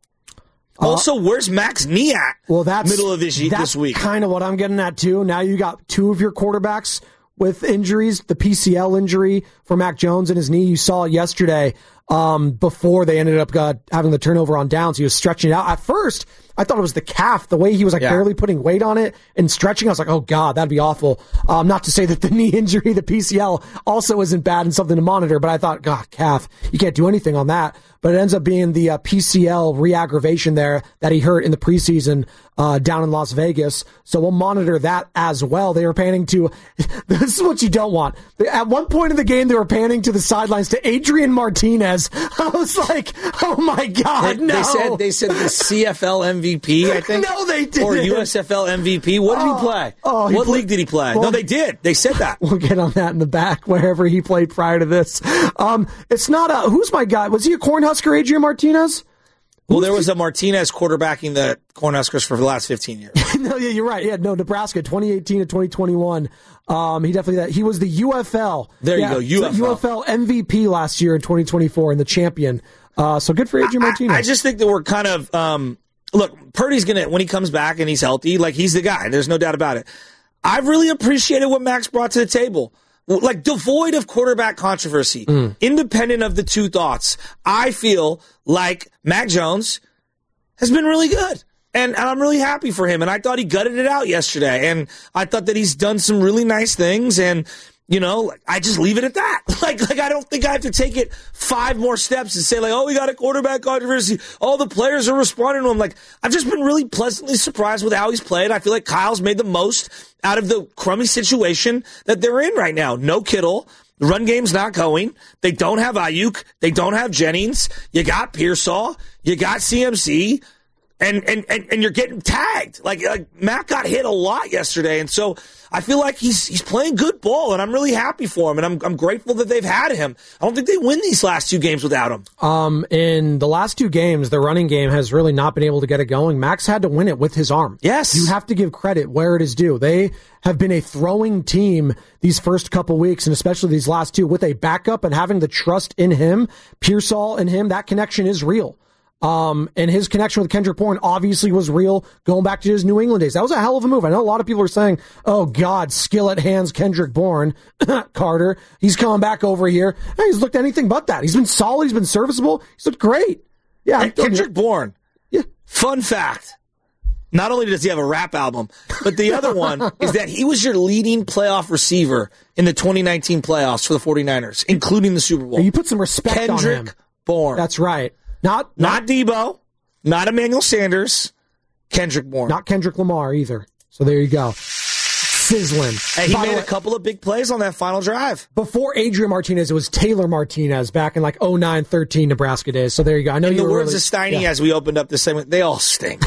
Speaker 4: Also, uh, where's Mac's knee at?
Speaker 5: Well, that's
Speaker 4: middle of this, this week.
Speaker 5: That's kind of what I'm getting at, too. Now you got two of your quarterbacks with injuries, the P C L injury for Mac Jones and his knee. You saw it yesterday um, before they ended up uh, having the turnover on downs. He was stretching it out. At first, I thought it was the calf, the way he was like yeah. barely putting weight on it and stretching. I was like, oh, God, that'd be awful. Um, not to say that the knee injury, the P C L, also isn't bad and something to monitor, but I thought, God, calf, you can't do anything on that. But it ends up being the uh, P C L re-aggravation there that he hurt in the preseason uh, down in Las Vegas. So we'll monitor that as well. They were panning to, this is what you don't want. At one point in the game, they were panning to the sidelines to Adrian Martinez. I was like, oh my God,
Speaker 4: they,
Speaker 5: no.
Speaker 4: They said, they said the C F L M V P, I think.
Speaker 5: No, they didn't.
Speaker 4: Or U S F L M V P. What did
Speaker 5: oh,
Speaker 4: he play?
Speaker 5: Oh, he
Speaker 4: what
Speaker 5: play,
Speaker 4: league did he play? Well, no, they did. They said that.
Speaker 5: We'll get on that in the back, wherever he played prior to this. Um, it's not a, who's my guy? Was he a Cornhusker, Adrian Martinez?
Speaker 4: Well, there was a Martinez quarterbacking the Cornhuskers for the last fifteen years.
Speaker 5: No, yeah, you're right. Yeah, no, Nebraska, twenty eighteen to twenty twenty-one. Um, he definitely that. He was the U F L.
Speaker 4: There
Speaker 5: yeah,
Speaker 4: you go, U F L.
Speaker 5: U F L M V P last year in twenty twenty-four and the champion. Uh, so good for Adrian Martinez.
Speaker 4: I, I just think that we're kind of um, look. Purdy's gonna when he comes back and he's healthy, like he's the guy. There's no doubt about it. I've really appreciated what Max brought to the table. Like, devoid of quarterback controversy, mm. independent of the two thoughts, I feel like Mac Jones has been really good. And, and I'm really happy for him. And I thought he gutted it out yesterday. And I thought that he's done some really nice things. And, you know, I just leave it at that. Like, like I don't think I have to take it five more steps and say, like, oh, we got a quarterback controversy. All the players are responding to him. Like, I've just been really pleasantly surprised with how he's played. I feel like Kyle's made the most out of the crummy situation that they're in right now. No Kittle. The run game's not going. They don't have Ayuk. They don't have Jennings. You got Pearsall. You got C M C. And, and, and, and you're getting tagged. Like, like, Matt got hit a lot yesterday. And so I feel like he's, he's playing good ball, and I'm really happy for him. And I'm, I'm grateful that they've had him. I don't think they win these last two games without him.
Speaker 5: Um, in the last two games, the running game has really not been able to get it going. Max had to win it with his arm.
Speaker 4: Yes.
Speaker 5: You have to give credit where it is due. They have been a throwing team these first couple weeks, and especially these last two, with a backup and having the trust in him, Pearsall and him, that connection is real. Um, and his connection with Kendrick Bourne obviously was real going back to his New England days. That was a hell of a move. I know a lot of people are saying, oh God, skillet hands Kendrick Bourne, Carter. He's coming back over here. Hey, he's looked anything but that. He's been solid. He's been serviceable. He's looked great. Yeah.
Speaker 4: And Kendrick Bourne.
Speaker 5: Yeah.
Speaker 4: Fun fact. Not only does he have a rap album, but the other one is that he was your leading playoff receiver in the twenty nineteen playoffs for the 49ers, including the Super Bowl.
Speaker 5: Yeah, you put some respect
Speaker 4: Kendrick
Speaker 5: on him.
Speaker 4: Kendrick Bourne.
Speaker 5: That's right. Not,
Speaker 4: not, not Debo, not Emmanuel Sanders, Kendrick Bourne.
Speaker 5: Not Kendrick Lamar either. So there you go. Sizzling.
Speaker 4: Hey, he By made way, a couple of big plays on that final drive.
Speaker 5: Before Adrian Martinez, it was Taylor Martinez back in like oh nine thirteen Nebraska days. So there you go. I know
Speaker 4: in
Speaker 5: you
Speaker 4: the
Speaker 5: were
Speaker 4: words
Speaker 5: really,
Speaker 4: of Steiny,
Speaker 5: yeah.
Speaker 4: as we opened up this segment, they all stink.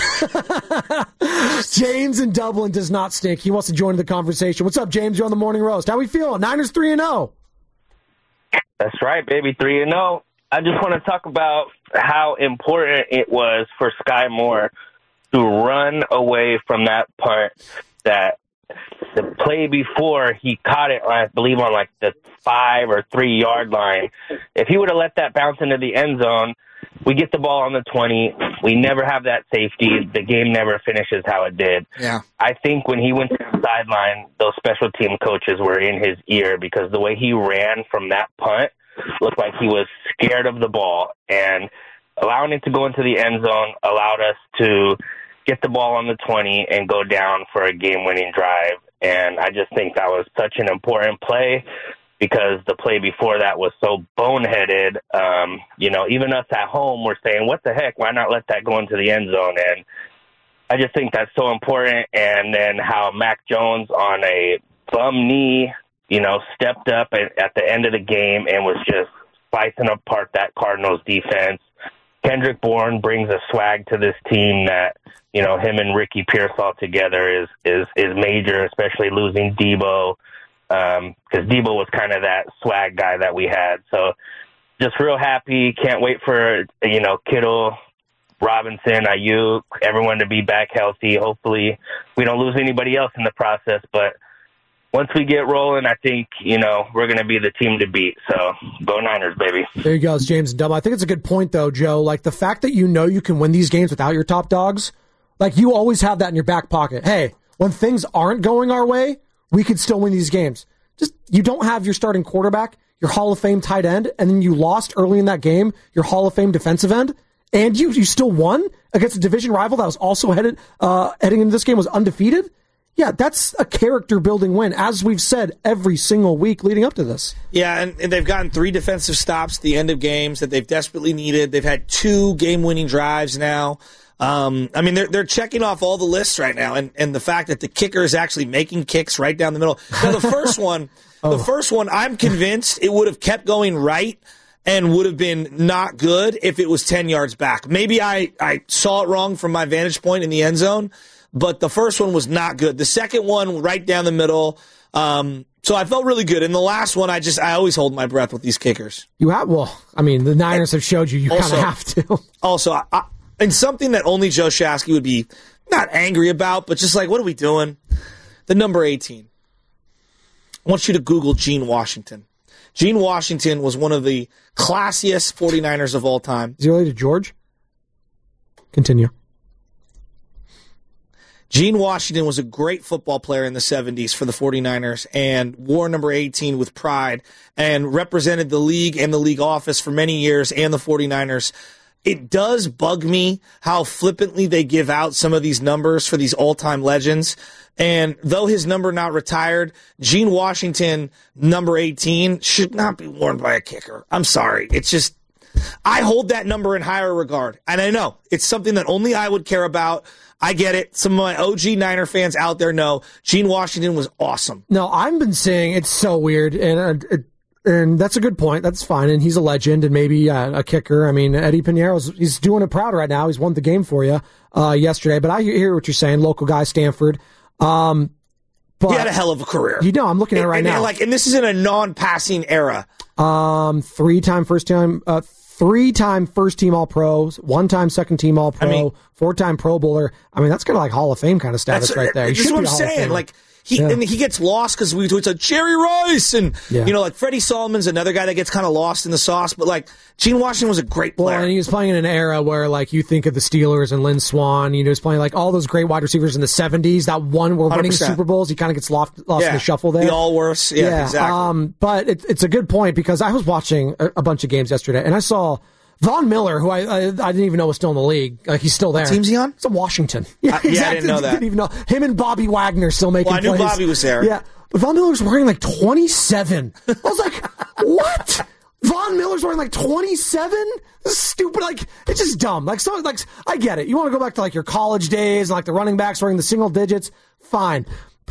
Speaker 5: James in Dublin does not stink. He wants to join the conversation. What's up, James? You're on the Morning Roast. How we feeling? Niners three and oh.
Speaker 11: That's right, baby. three and oh. I just want to talk about how important it was for Sky Moore to run away from that punt. That the play before he caught it, I believe, on like the five or three yard line. If he would have let that bounce into the end zone, we get the ball on the twenty. We never have that safety. The game never finishes how it did.
Speaker 4: Yeah.
Speaker 11: I think when he went to the sideline, those special team coaches were in his ear because the way he ran from that punt looked like he was scared of the ball, and allowing it to go into the end zone allowed us to get the ball on the twenty and go down for a game-winning drive. And I just think that was such an important play because the play before that was so boneheaded. Um, you know, even us at home were saying, what the heck, why not let that go into the end zone? And I just think that's so important. And then how Mac Jones on a bum knee, you know, stepped up at, at the end of the game and was just slicing apart that Cardinals defense. Kendrick Bourne brings a swag to this team that, you know, him and Ricky Pearsall together is is is major, especially losing Debo, because um, Debo was kind of that swag guy that we had. So just real happy. Can't wait for, you know, Kittle, Robinson, Ayuk, everyone to be back healthy. Hopefully we don't lose anybody else in the process, but once we get rolling, I think, you know, we're going to be the team to beat. So go Niners, baby.
Speaker 5: There you go, it's James and Dumb. I think it's a good point, though, Joe. Like, the fact that you know you can win these games without your top dogs, like, you always have that in your back pocket. Hey, when things aren't going our way, we could still win these games. Just, you don't have your starting quarterback, your Hall of Fame tight end, and then you lost early in that game, your Hall of Fame defensive end, and you you still won against a division rival that was also headed uh, heading into this game was undefeated. Yeah, that's a character-building win, as we've said every single week leading up to this.
Speaker 4: Yeah, and, and they've gotten three defensive stops at the end of games that they've desperately needed. They've had two game-winning drives now. Um, I mean, they're they're checking off all the lists right now, and, and the fact that the kicker is actually making kicks right down the middle. Now, the first one, oh. the first one, I'm convinced it would have kept going right and would have been not good if it was ten yards back. Maybe I, I saw it wrong from my vantage point in the end zone, but the first one was not good. The second one, right down the middle. Um, so I felt really good. And the last one, I just I always hold my breath with these kickers.
Speaker 5: You have well, I mean, the Niners have showed you you kind of have to.
Speaker 4: Also, I, I, and something that only Joe Shasky would be not angry about, but just like, what are we doing? The number eighteen. I want you to Google Gene Washington. Gene Washington was one of the classiest 49ers of all time.
Speaker 5: Is he related to George? Continue.
Speaker 4: Gene Washington was a great football player in the seventies for the 49ers and wore number eighteen with pride and represented the league and the league office for many years and the 49ers. It does bug me how flippantly they give out some of these numbers for these all-time legends. And though his number not retired, Gene Washington, number eighteen, should not be worn by a kicker. I'm sorry. It's just, I hold that number in higher regard. And I know it's something that only I would care about. I get it. Some of my O G Niner fans out there know Gene Washington was awesome.
Speaker 5: No, I've been saying it's so weird, and uh, and that's a good point. That's fine, and he's a legend, and maybe uh, a kicker. I mean, Eddie Piñeiro's he's doing it proud right now. He's won the game for you uh, yesterday. But I hear what you're saying. Local guy, Stanford. Um, but
Speaker 4: he had a hell of a career.
Speaker 5: You know, I'm looking at it right
Speaker 4: and,
Speaker 5: now.
Speaker 4: And like, and this is in a non-passing era.
Speaker 5: Um, three-time first-time. Uh, Three-time first-team All-Pros, one-time second-team All-Pro, I mean, four-time Pro Bowler. I mean, that's kind of like Hall of Fame kind of status right there.
Speaker 4: This is what I'm saying. Like he yeah. and he gets lost because we it's like Jerry Rice and yeah. you know, like Freddie Solomon's another guy that gets kind of lost in the sauce. But like Gene Washington was a great player.
Speaker 5: Well, and he was playing in an era where like you think of the Steelers and Lynn Swann. You know, he was playing like all those great wide receivers in the seventies that won were winning Super Bowls. He kind of gets lost lost
Speaker 4: yeah.
Speaker 5: in the shuffle there.
Speaker 4: The Allworths. Yeah, yeah, exactly.
Speaker 5: Um, but it, it's a good point because I was watching a, a bunch of games yesterday and I saw Von Miller, who I, I I didn't even know was still in the league. Like, he's still there.
Speaker 4: What team's he on?
Speaker 5: It's a Washington.
Speaker 4: Yeah, uh, yeah exactly. I didn't know that.
Speaker 5: Didn't even know. Him and Bobby Wagner still making
Speaker 4: well, I knew
Speaker 5: plays.
Speaker 4: Bobby was there.
Speaker 5: Yeah. But Von Miller was wearing like twenty-seven. I was like, what? Von Miller's wearing like twenty-seven? This is stupid. Like, it's just dumb. Like, so, like, I get it. You want to go back to like your college days and like the running backs wearing the single digits? Fine.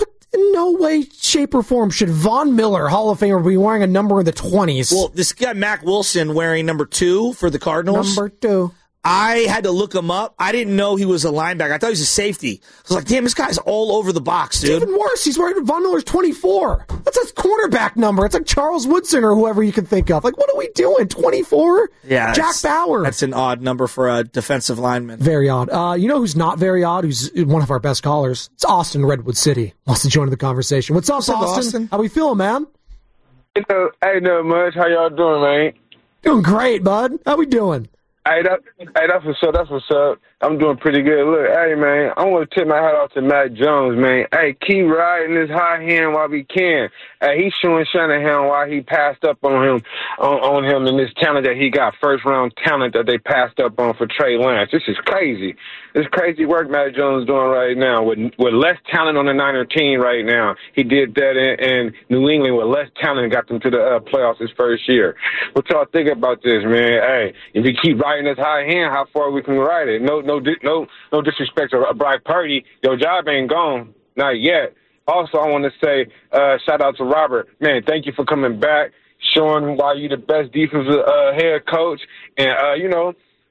Speaker 5: In no way, shape, or form should Von Miller, Hall of Famer, be wearing a number in the twenties.
Speaker 4: Well, this guy, Mack Wilson, wearing number two for the Cardinals.
Speaker 5: Number two.
Speaker 4: I had to look him up. I didn't know he was a linebacker. I thought he was a safety. I was like, damn, this guy's all over the box, dude.
Speaker 5: It's even worse. He's wearing Von Miller's twenty-four. That's a cornerback number. It's like Charles Woodson or whoever you can think of. Like, what are we doing? twenty-four?
Speaker 4: Yeah.
Speaker 5: Jack Bauer.
Speaker 4: That's an odd number for a defensive lineman.
Speaker 5: Very odd. Uh, you know who's not very odd? Who's one of our best callers? It's Austin Redwood City. Wants to join the conversation. What's up,
Speaker 4: What's
Speaker 5: Austin?
Speaker 4: up, Austin?
Speaker 5: How we feeling, man?
Speaker 12: Hey, no, hey, no much. How y'all doing, man?
Speaker 5: Doing great, bud. How we doing?
Speaker 12: Hey, that, hey, that's what's up. That's what's up. I'm doing pretty good. Look, hey, man, I want to tip my hat off to Mac Jones, man. Hey, keep riding this high hand while we can. Hey, he's showing Shanahan why he passed up on him, on, on him and this talent that he got, first round talent that they passed up on for Trey Lance. This is crazy. This crazy work Mac Jones is doing right now with with less talent on the Niner team right now. He did that in, in New England with less talent and got them to the uh, playoffs his first year. What y'all think about this, man? Hey, if we keep riding this high hand, how far we can ride it? No, no, no, no disrespect to Brock Purdy. Your job ain't gone, not yet. Also, I want to say uh, shout out to Robert. Man, thank you for coming back, showing why you're the best defensive uh, head coach. And, uh, you know,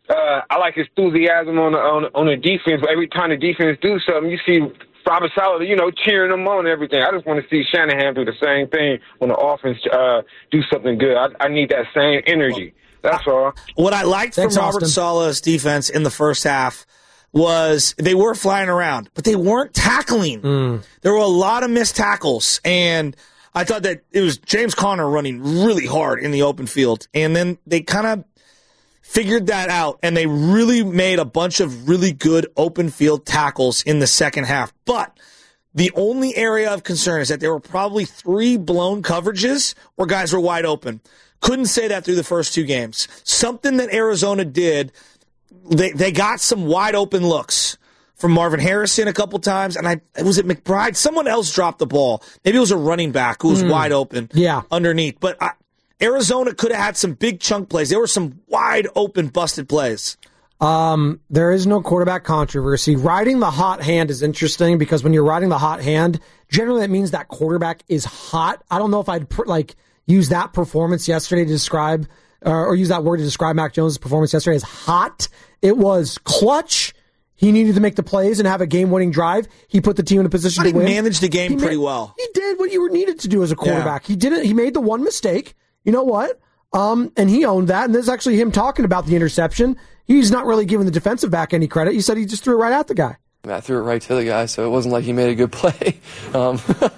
Speaker 12: uh, I like his enthusiasm on the, on, on the defense. But every time the defense do something, you see Robert Saleh, you know, cheering them on and everything. I just want to see Shanahan do the same thing when the offense uh, do something good. I, I need that same energy. That's all.
Speaker 4: What I liked
Speaker 5: Thanks,
Speaker 4: from Robert
Speaker 5: Austin.
Speaker 4: Saleh's defense in the first half was they were flying around, but they weren't tackling.
Speaker 5: Mm.
Speaker 4: There were a lot of missed tackles, and I thought that it was James Conner running really hard in the open field, and then they kind of figured that out, and they really made a bunch of really good open field tackles in the second half. But the only area of concern is that there were probably three blown coverages where guys were wide open. Couldn't say that through the first two games. Something that Arizona did, they they got some wide open looks from Marvin Harrison a couple times, and I was it McBride? Someone else dropped the ball. Maybe it was a running back who was
Speaker 5: Mm.
Speaker 4: wide open
Speaker 5: Yeah.
Speaker 4: underneath. But I, Arizona could have had some big chunk plays. There were some wide open busted plays.
Speaker 5: Um, there is no quarterback controversy. Riding the hot hand is interesting because when you're riding the hot hand, generally that means that quarterback is hot. I don't know if I'd pr- like use that performance yesterday to describe uh, or use that word to describe Mac Jones' performance yesterday as hot. It was clutch. He needed to make the plays and have a game-winning drive. He put the team in a position
Speaker 4: But
Speaker 5: to
Speaker 4: he
Speaker 5: win.
Speaker 4: managed the game
Speaker 5: He
Speaker 4: pretty
Speaker 5: ma-
Speaker 4: well.
Speaker 5: He did what you were needed to do as a quarterback. He didn't. He made the one mistake. You know what? Um, and he owned that. And there's actually him talking about the interception. He's not really giving the defensive back any credit. He said he just threw it right at the guy.
Speaker 7: I mean, I threw it right to the guy, so it wasn't like he made a good play. Um,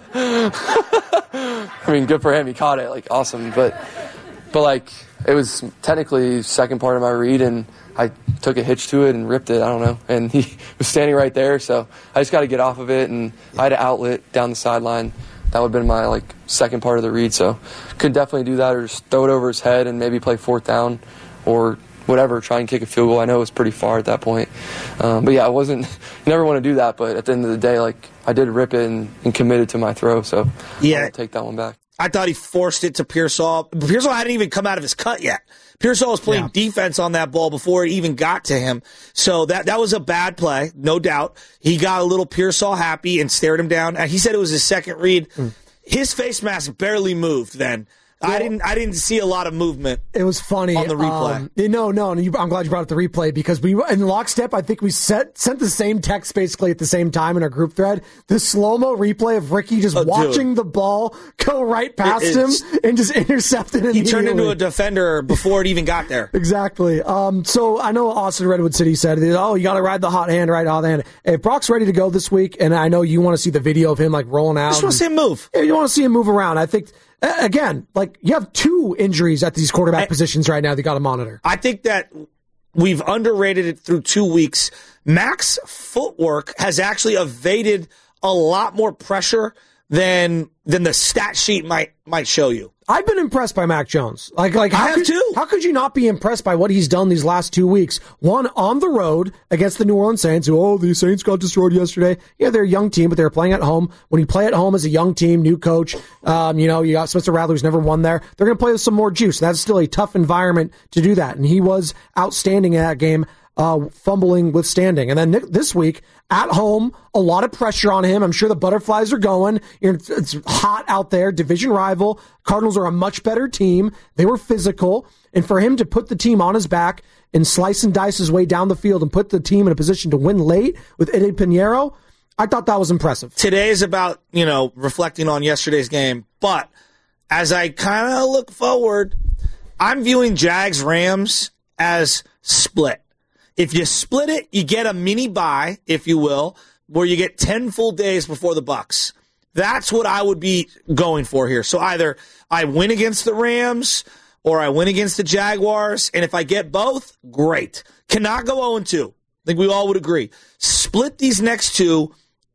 Speaker 7: I mean, good for him. He caught it, like, awesome. But, but like, it was technically the second part of my read, and I took a hitch to it and ripped it. I don't know. And he was standing right there, so I just got to get off of it, and I had an outlet down the sideline. That would have been my, like, second part of the read, so could definitely do that or just throw it over his head and maybe play fourth down or whatever, try and kick a field goal. I know it was pretty far at that point. Um, but, yeah, I wasn't – you never want to do that, but at the end of the day, like, I did rip it and, and committed to my throw, so
Speaker 4: Yeah.
Speaker 7: I'll take that one back.
Speaker 4: I thought he forced it to Pearsall. Pearsall hadn't even come out of his cut yet. Pearsall was playing
Speaker 5: Yeah.
Speaker 4: defense on that ball before it even got to him. So that that was a bad play, no doubt. He got a little Pearsall happy and stared him down. And he said it was his second read.
Speaker 5: Mm.
Speaker 4: His face mask barely moved then. I didn't I didn't see a lot of movement.
Speaker 5: It was funny
Speaker 4: on the replay.
Speaker 5: Um, no, no, no you, I'm glad you brought up the replay because we, in lockstep, I think we set, sent the same text basically at the same time in our group thread. The slow mo replay of Ricky just
Speaker 4: Oh,
Speaker 5: watching
Speaker 4: dude.
Speaker 5: the ball go right past
Speaker 4: It-
Speaker 5: him
Speaker 4: it's-
Speaker 5: and just intercepted it.
Speaker 4: He turned into a
Speaker 5: immediately.
Speaker 4: defender before it even got there.
Speaker 5: Exactly. Um, so I know Austin Redwood City said, oh, you got to ride the hot hand, ride the hot hand. If Brock's ready to go this week, and I know you want to see the video of him like rolling out.
Speaker 4: I just want to see him move.
Speaker 5: Yeah, you want to see him move around. I think, uh, again, like you have two injuries at these quarterback
Speaker 4: I-
Speaker 5: positions right now that you got to monitor.
Speaker 4: I think that we've underrated it through two weeks. Mac's footwork has actually evaded a lot more pressure than than the stat sheet might might show you.
Speaker 5: I've been impressed by Mac Jones. Like, like how
Speaker 4: I have
Speaker 5: could,
Speaker 4: too.
Speaker 5: How could you not be impressed by what he's done these last two weeks? One on the road against the New Orleans Saints, who, oh, the Saints got destroyed yesterday. Yeah, they're a young team, but they're playing at home. When you play at home as a young team, new coach, um, you know, you got Spencer Rattler who's never won there. They're going to play with some more juice. That's still a tough environment to do that. And he was outstanding in that game. Uh, fumbling withstanding. And then this week, at home, a lot of pressure on him. I'm sure the butterflies are going. It's hot out there. Division rival. Cardinals are a much better team. They were physical. And for him to put the team on his back and slice and dice his way down the field and put the team in a position to win late with Eddie Pinheiro, I thought that was impressive.
Speaker 4: Today is about, you know, reflecting on yesterday's game. But as I kind of look forward, I'm viewing Jags-Rams as split. If you split it, you get a mini bye, if you will, where you get ten full days before the Bucs. That's what I would be going for here. So either I win against the Rams or I win against the Jaguars, and if I get both, great. Cannot go oh and two. I think we all would agree. Split these next two,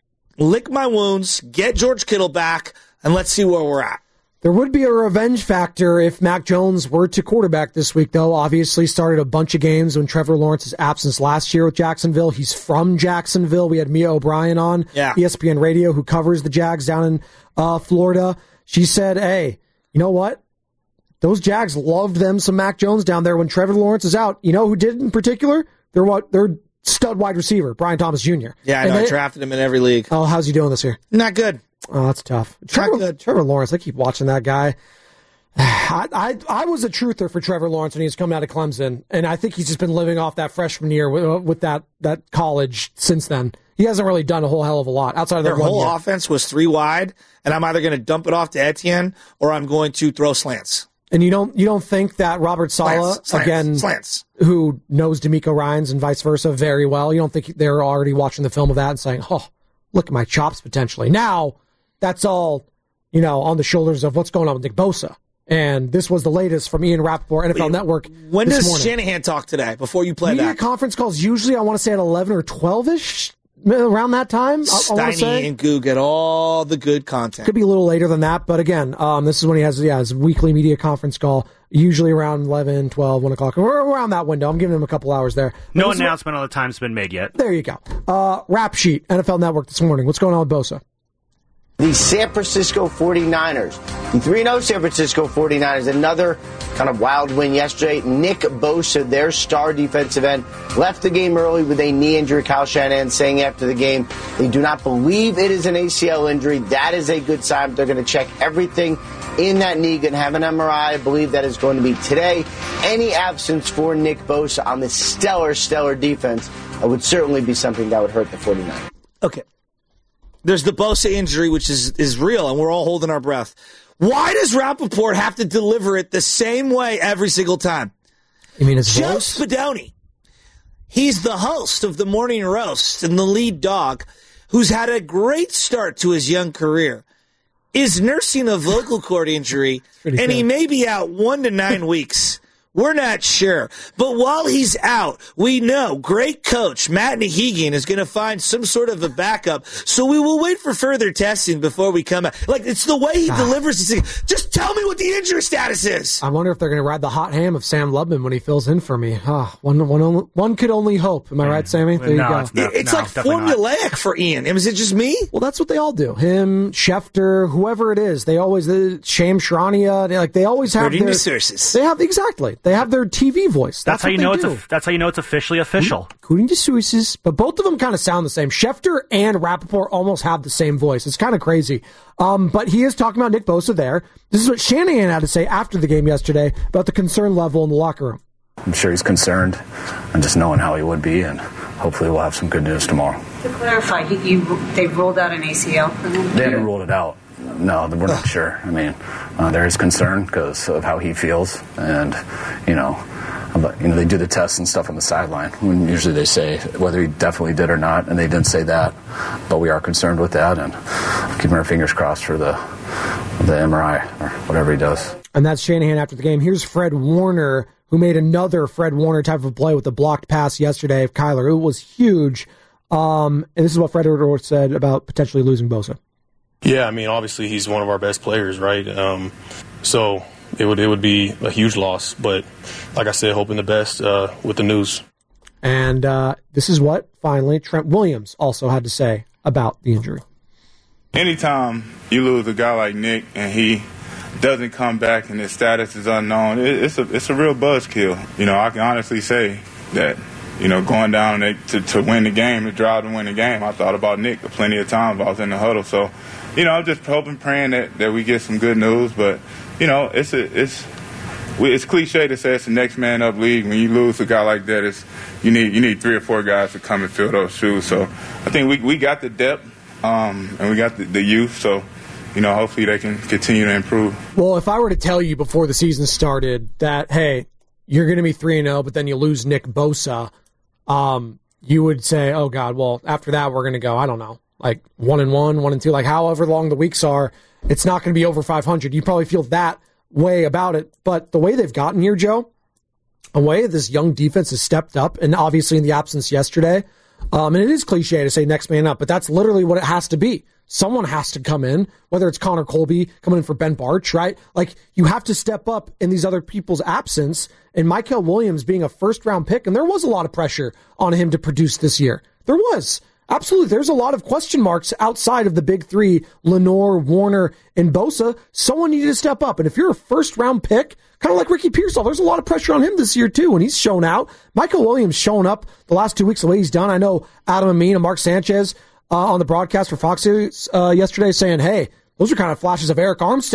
Speaker 4: lick my wounds, get George Kittle back, and let's see where we're at.
Speaker 5: There would be a revenge factor if Mac Jones were to quarterback this week, though. Obviously started a bunch of games when Trevor Lawrence's absence last year with Jacksonville. He's from Jacksonville. We had Mia O'Brien on
Speaker 4: Yeah.
Speaker 5: E S P N Radio, who covers the Jags down in uh, Florida. She said, hey, you know what? Those Jags loved them some Mac Jones down there when Trevor Lawrence is out. You know who did in particular? They're what? They're stud wide receiver, Brian Thomas Junior
Speaker 4: Yeah, I
Speaker 5: And
Speaker 4: know. I
Speaker 5: they-
Speaker 4: drafted him in every league.
Speaker 5: Oh, how's he doing this year?
Speaker 4: Not good.
Speaker 5: Oh, that's tough. Trevor,
Speaker 4: good.
Speaker 5: Trevor Lawrence, I keep watching that guy. I, I I was a truther for Trevor Lawrence when he was coming out of Clemson, and I think he's just been living off that freshman year with, with that, that college since then. He hasn't really done a whole hell of a lot outside of
Speaker 4: their whole
Speaker 5: year.
Speaker 4: offense was three wide, and I'm either going to dump it off to Etienne or I'm going to throw slants.
Speaker 5: And you don't you don't think that Robert Saleh,
Speaker 4: slants, slants,
Speaker 5: again,
Speaker 4: slants.
Speaker 5: who knows DeMeco Ryans and vice versa very well, you don't think they're already watching the film of that and saying, oh, look at my chops potentially. Now, that's all, you know, on the shoulders of what's going on with Nick Bosa. And this was the latest from Ian Rappaport, N F L
Speaker 4: Wait,
Speaker 5: Network.
Speaker 4: When
Speaker 5: this
Speaker 4: does
Speaker 5: morning.
Speaker 4: Shanahan talk today before you play
Speaker 5: Media
Speaker 4: that?
Speaker 5: conference calls usually, I want to say at eleven or twelve-ish, around that time. I, I want to say.
Speaker 4: Steiny and Goo get all the good content.
Speaker 5: Could be a little later than that, but again, um, this is when he has yeah, his weekly media conference call, usually around eleven, twelve, one o'clock, or around that window. I'm giving him a couple hours there.
Speaker 13: No
Speaker 5: But this is
Speaker 13: announcement on the time's been made yet.
Speaker 5: what- There you go. Uh, Rap Sheet, N F L Network this morning. What's going on with Bosa?
Speaker 14: The San Francisco forty-niners. The three and oh San Francisco forty-niners, another kind of wild win yesterday. Nick Bosa, their star defensive end, left the game early with a knee injury. Kyle Shanahan saying after the game they do not believe it is an A C L injury. That is a good sign. They're going to check everything in that knee, going to have an M R I. I believe that is going to be today. Any absence for Nick Bosa on the stellar, stellar defense uh, would certainly be something that would hurt the forty-niners.
Speaker 4: Okay. There's the Bosa injury, which is, is real, and we're all holding our breath. Why does Rappaport have to deliver it the same way every single time?
Speaker 5: You mean his
Speaker 4: Joe
Speaker 5: voice?
Speaker 4: Spadoni. He's the host of the Morning Roast and the lead dog, who's had a great start to his young career, is nursing a vocal cord injury, and
Speaker 5: sad.
Speaker 4: he may be out one to nine weeks. We're not sure. But while he's out, we know great coach Matt Nahigian is going to find some sort of a backup. So we will wait for further testing before we come out. Like, it's the way he delivers this thing. Just tell me what the injury status is.
Speaker 5: I wonder if they're going to ride the hot ham of Sam Lubman when he fills in for me. Ah, one, one, only, one could only hope. Am I right, Sammy? There
Speaker 13: No,
Speaker 5: you go.
Speaker 13: it's not.
Speaker 4: It's
Speaker 13: No,
Speaker 4: like
Speaker 13: definitely not.
Speaker 4: formulaic for Ian. Is it just me?
Speaker 5: Well, that's what they all do. Him, Schefter, whoever it is. They always, the Sham Shrania, they, like, they always have
Speaker 4: According
Speaker 5: their...
Speaker 4: to sources.
Speaker 5: They have, exactly. They have their T V voice.
Speaker 13: That's,
Speaker 5: That's,
Speaker 13: how
Speaker 5: what
Speaker 13: you
Speaker 5: they
Speaker 13: know
Speaker 5: do.
Speaker 13: it's a, that's how you know it's officially official.
Speaker 5: According to sources, but both of them kind of sound the same. Schefter and Rappaport almost have the same voice. It's kind of crazy. Um, but he is talking about Nick Bosa there. This is what Shanahan had to say after the game yesterday about the concern level in the locker room.
Speaker 6: I'm sure he's concerned, and just knowing how he would be, and hopefully we'll have some good news tomorrow.
Speaker 15: To clarify, he, you, they've ruled out an A C L for him?
Speaker 6: They haven't ruled it out. No, we're not sure. I mean, uh, there is concern because of how he feels, and you know, but, you know, they do the tests and stuff on the sideline. When usually they say whether he definitely did or not, and they didn't say that, but we are concerned with that, and keeping our fingers crossed for the the M R I or whatever he does.
Speaker 5: And that's Shanahan after the game. Here's Fred Warner, who made another Fred Warner type of play with a blocked pass yesterday of Kyler. It was huge. Um, and this is what Fred Warner said about potentially losing Bosa.
Speaker 16: Yeah, I mean, obviously he's one of our best players, right? Um, so it would it would be a huge loss. But like I said, hoping the best uh, with the news.
Speaker 5: And uh, this is what, finally, Trent Williams also had to say about the injury.
Speaker 17: Anytime you lose a guy like Nick and he doesn't come back and his status is unknown, it, it's a it's a real buzzkill. You know, I can honestly say that, you know, going down to, to win the game, to drive to win the game, I thought about Nick plenty of times while I was in the huddle. So, you know, I'm just hoping, praying that, that we get some good news. But, you know, it's a, it's it's cliche to say it's the next man up league. When you lose a guy like that, it's you need you need three or four guys to come and fill those shoes. So I think we we got the depth um, and we got the, the youth. So, you know, hopefully they can continue to improve.
Speaker 5: Well, if I were to tell you before the season started that, hey, you're going to be three and oh, but then you lose Nick Bosa, um, you would say, oh, God, well, after that we're going to go, I don't know, like one and one, one and two, like however long the weeks are, it's not going to be over five hundred. You probably feel that way about it. But the way they've gotten here, Joe, the way this young defense has stepped up, and obviously in the absence yesterday, um, and it is cliche to say next man up, but that's literally what it has to be. Someone has to come in, whether it's Connor Colby coming in for Ben Barch, right? Like, you have to step up in these other people's absence, and Mykel Williams being a first-round pick, and there was a lot of pressure on him to produce this year. There was. Absolutely. There's a lot of question marks outside of the big three, Lenore, Warner, and Bosa. Someone needed to step up, and if you're a first-round pick, kind of like Ricky Pearsall, there's a lot of pressure on him this year, too, and he's shown out. Mykel Williams shown up the last two weeks the way he's done. I know Adam Amin and Mark Sanchez Uh, on the broadcast for Fox News uh, yesterday saying, hey, those are kind of flashes of Eric Armstead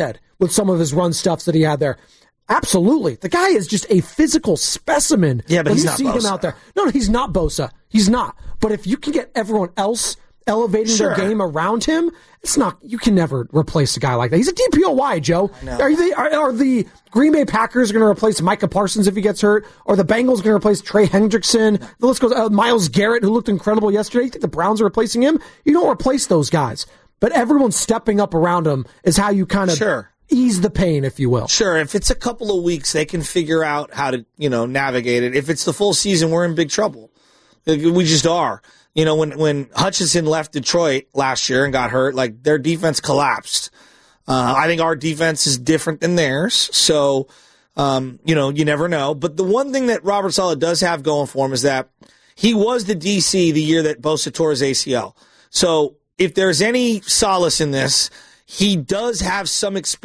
Speaker 5: with some of his run stuffs that he had there. Absolutely. The guy is just a physical specimen.
Speaker 4: Yeah, but
Speaker 5: when
Speaker 4: he's
Speaker 5: you
Speaker 4: not
Speaker 5: see
Speaker 4: Bosa.
Speaker 5: him out there. No, no, he's not Bosa. He's not. But if you can get everyone else elevating
Speaker 4: Sure.
Speaker 5: their game around him, it's not. You can never replace a guy like that. He's a D P O Y, Joe. Are, they, are, are the Green Bay Packers going to replace Micah Parsons if he gets hurt? Or the Bengals going to replace Trey Hendrickson? The list goes. Uh, Myles Garrett, who looked incredible yesterday. You think the Browns are replacing him? You don't replace those guys. But everyone stepping up around him is how you kind of
Speaker 4: Sure.
Speaker 5: ease the pain, if you will.
Speaker 4: Sure, if it's a couple of weeks, they can figure out how to, you know, navigate it. If it's the full season, we're in big trouble. We just are. You know, when, when Hutchinson left Detroit last year and got hurt, like, their defense collapsed. Uh, I think our defense is different than theirs. So, um, you know, you never know. But the one thing that Robert Saleh does have going for him is that he was the D C the year that Bosa tore his A C L. So if there's any solace in this, he does have some experience